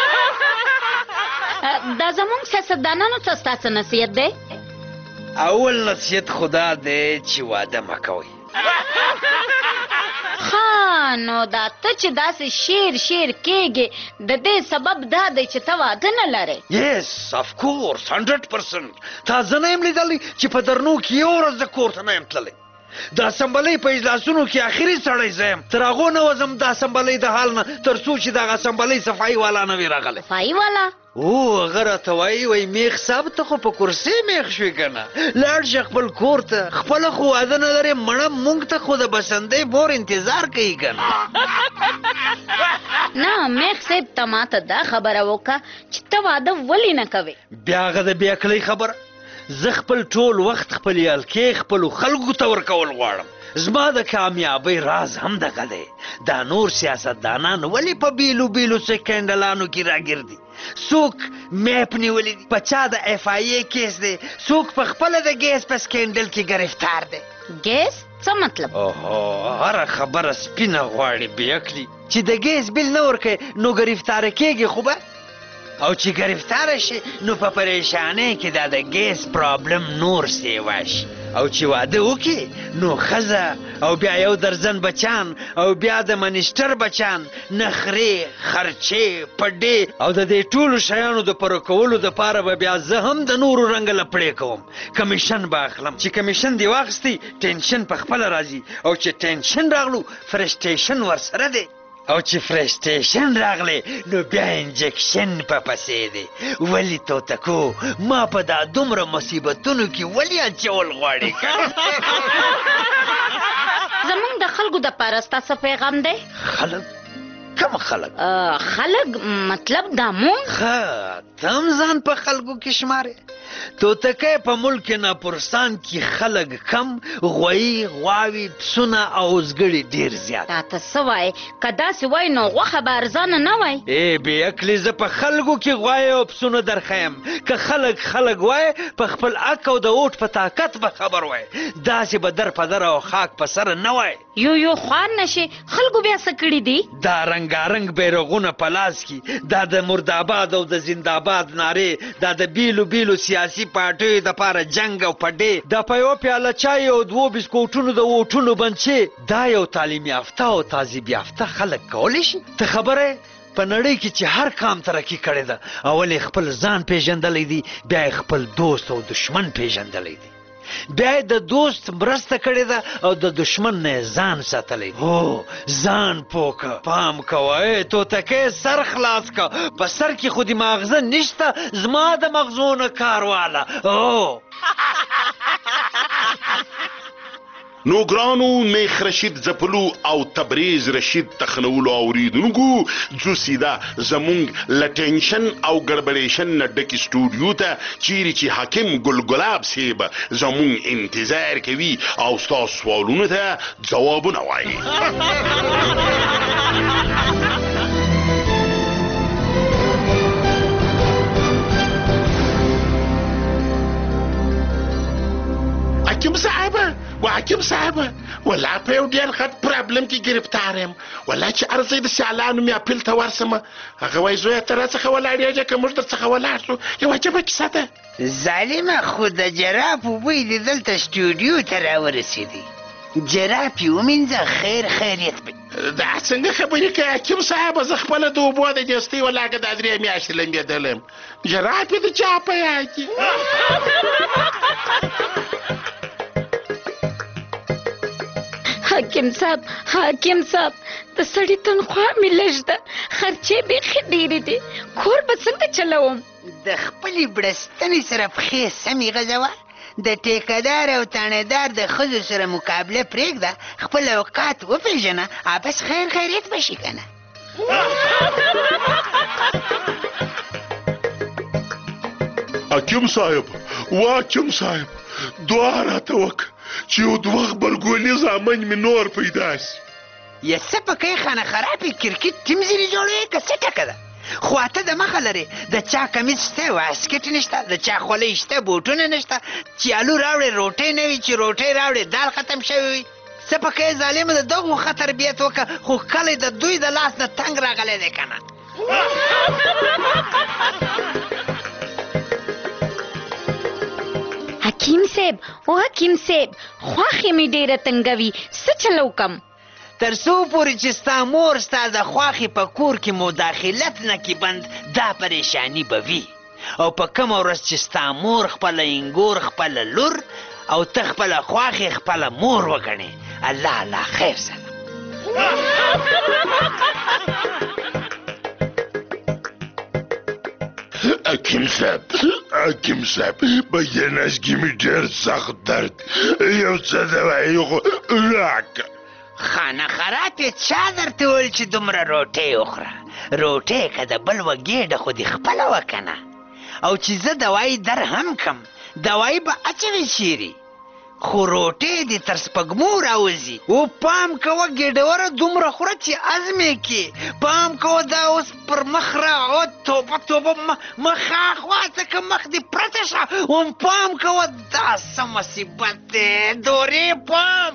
دا زمونږ سیاستدانانو څه ستاسو نصیحت دی اول نصیحت خدا دی چې واده مه کوئ ها نو دا ته چې داسې شیر کېږې د دې سبب دا دی چې ته واده نه لرې یس اف کورس 100% تا زه نه یم لیدلی چې په درنو کې یو ورځ د کور ته نه یم تللی د اسمبلۍ په اجلاسونو کې آخري سړی زه یم تر هغو نه وځم د اسمبلۍ د حال نه تر څو چې دغه اسمبلۍ صفایي والا نه وي راغلی صفایي والا او هغه راته وایي میخ صاحب ته خو په کرسۍ میخ شوې که نه لاړ شه خپل کور ته خپله خو واده نه لرې مړه مونږ ته خو د بسندۍ بور انتظار کوي که نه نه میخ صاحب ته ماته دا خبره وکړه چې ته واده ولې نه کوې بیا هغه د بیعقلۍ خبره زه خپل ټول وخت خپل یالکې خپلو خلکو ته ورکول غواړم زما د کامیابۍ راز هم دغه دی دا نور سیاستدانان ولې په بیلو بیلو سکینډلانو کې راګرځي څوک میپ نیولی دی په چا د اف آی ای کیس دی څوک په خپله د ګیس په سکینډل کې ګرفتار دی ګیس څه مطلب اوهو هره خبره سپینه غواړي بیعقلي چې د ګیس بیل نه ورکوې نو ګرفتاره کېږي خو به او چې گرفتار شي نو په پریشانۍ کې دا د ګیس پرابلم نور سیوا شي او چې واده وکړي نو ښځه او بیا یو درزن بچان او بیا د منیسټر بچان نخرې خرچې پډې او د دې ټولو شیانو د پوره کولو دپاره به بیا زه هم د نورو رنګه لپړې کوم کمیشن به اخلم چې کمیشن دې واخیستی ټینشن په خپله راځي او چې ټینشن راغلو فرسټیشن ورسره دی او چې فرسټیشن راغلی نو بیا انجکشن په پسې دی ولې توتکو ما په دا دومره مصیبتونو کې ولې اچول غواړې زمونږ د خلکو دپاره ستاسو پیغام دی خلک کوم خلک خلک مطلب دا مونږ ښه ته هم ځان په خلکو کې شمارې توتکی په ملک ناپرسان کې خلک کم غویي غواوې پسونه او اوزګړي ډېر زیات تا ته څه وایې که داسې وایي نو غوښه به ارزانه نه وای بې عقلې زه په خلکو کې غوایې او پسونه درښیم که خلک وایي په خپل حق او د اوټ په طاقت به خبر وای داسې به در په در او خاک په سره نه وای یو خوار نشي خلکو بیا څه کړي دي دا رنګارنګ بیرغونه په لاس کې دا د مرداباد او د زنداباد نارې دا د بیلو بیلو سیاسي پارټیو دپاره جنګ او پډې دا په یو پیاله چای او 2 بسکوټونو د ووټونو بنچې دا یو تعلیم یافته او تعذیب یافته خلک کولی شي ته خبره په نړۍ کې چې هر کام ترقي کړې ده اول خپل ځان پیژندلی دی بیا خپل دوست او دشمن پیژندلی دی بیا د دوست مرسته کړې ده او د دشمن نه ځان ساتلی هو ځان پوکه پام کوه توتکی سر خلاص که په سر کې خو د ماغزه نشته زما د مغزونه کار واله او نو ګرانو میخ رشید زپلو او تبریز رشید تخنولو اوریدونکو جو سیدا زمونږ له ټینشن او ګډوډیشن نه ډکې سټوډیو ته چیرې چې حاکم ګلګلاب صاحب زمونږ انتظار کوي او ستاسو سوالونو ته ځوابونه وایي حاکم صاحب ولا په یو ډېر غټ پرابلم کې ګرفتار یم ولا چې عرض د سیالانو مې اپیل ته ورسمه هغه وایي زویه ته راڅخه ولاړ یې که موږ درڅخه ولاړ شو یو عجبه کیسه ده ظالمه خو د جرافو بوی د دلته سټوډیو ته راورسېدی جراف یې ومینځه خیریت به دا څنګه خبرې کوې حاکم صاحب زه خپله د اوبو د جستۍ ولاکه دا 3 میاشتې لمبېدلی یم جراف یې د چا په یاد کې حاکم صاحب د سړي تنخوا مې لږ ده خرچې بیخي ډېرې دي کور به څنګه چلوم د خپلې بړستنې سره پښې سمې غځوه د ټیکهدار او تانیدار د ښځو سره مقابله پرېږده خپل اوقات وپېژنه بس خیریت به شي که نه حاکم صاحب دعا راته وکړه چې یو 2 غبرګولي زامن مې نور پیدا شي یا څه پکې خانه خرابې کرکټ ټیم ځینې جوړوې که څه ټکه ده خو اته د مخه لرې د چا کمیس شته واسکټ نشته د چا خولۍ شته بوټونه نشته چې الو راوړې روټۍ نه وي چې روټۍ راوړې دال ختم شوی وي څه پکې ظالمه د دغو ښه تربیت وکړه خو کلی د دوی د لاس نه تنګ راغلی دی که نه حکیم صاحب خواښې مې ډېره تنګوي څه چلو کم تر څو پورې چې ستا مور ستا د خواښې په کور کې مداخلت نه کې بند دا پریشانی به وي او په کومه ورځ چې ستا مور خپله انګور خپله لور او ته خپله خواښې خپله مور وګڼې الله خیر سره حاکم صاحب بدنس کې مې ډېر سخت درد یو څه دوايي خو راکړه خانه خرابې چا درته وویل چې دومره روټۍ وخوره روټۍ که د بل وګېډه خو دې خپله وکنه او چې زه دوایي در هم کم دوایي به اچوي چیرې خو روټۍ دې تر سپږمو راوځي او پام کوه ګېډوره دومره خوره چې ازمې کې پام کوه دا اوس پر مخ راغو توبه مخ اخوا ځکه مخ دې پرته شه پام کوه دا څه مصیبت دی دورې پام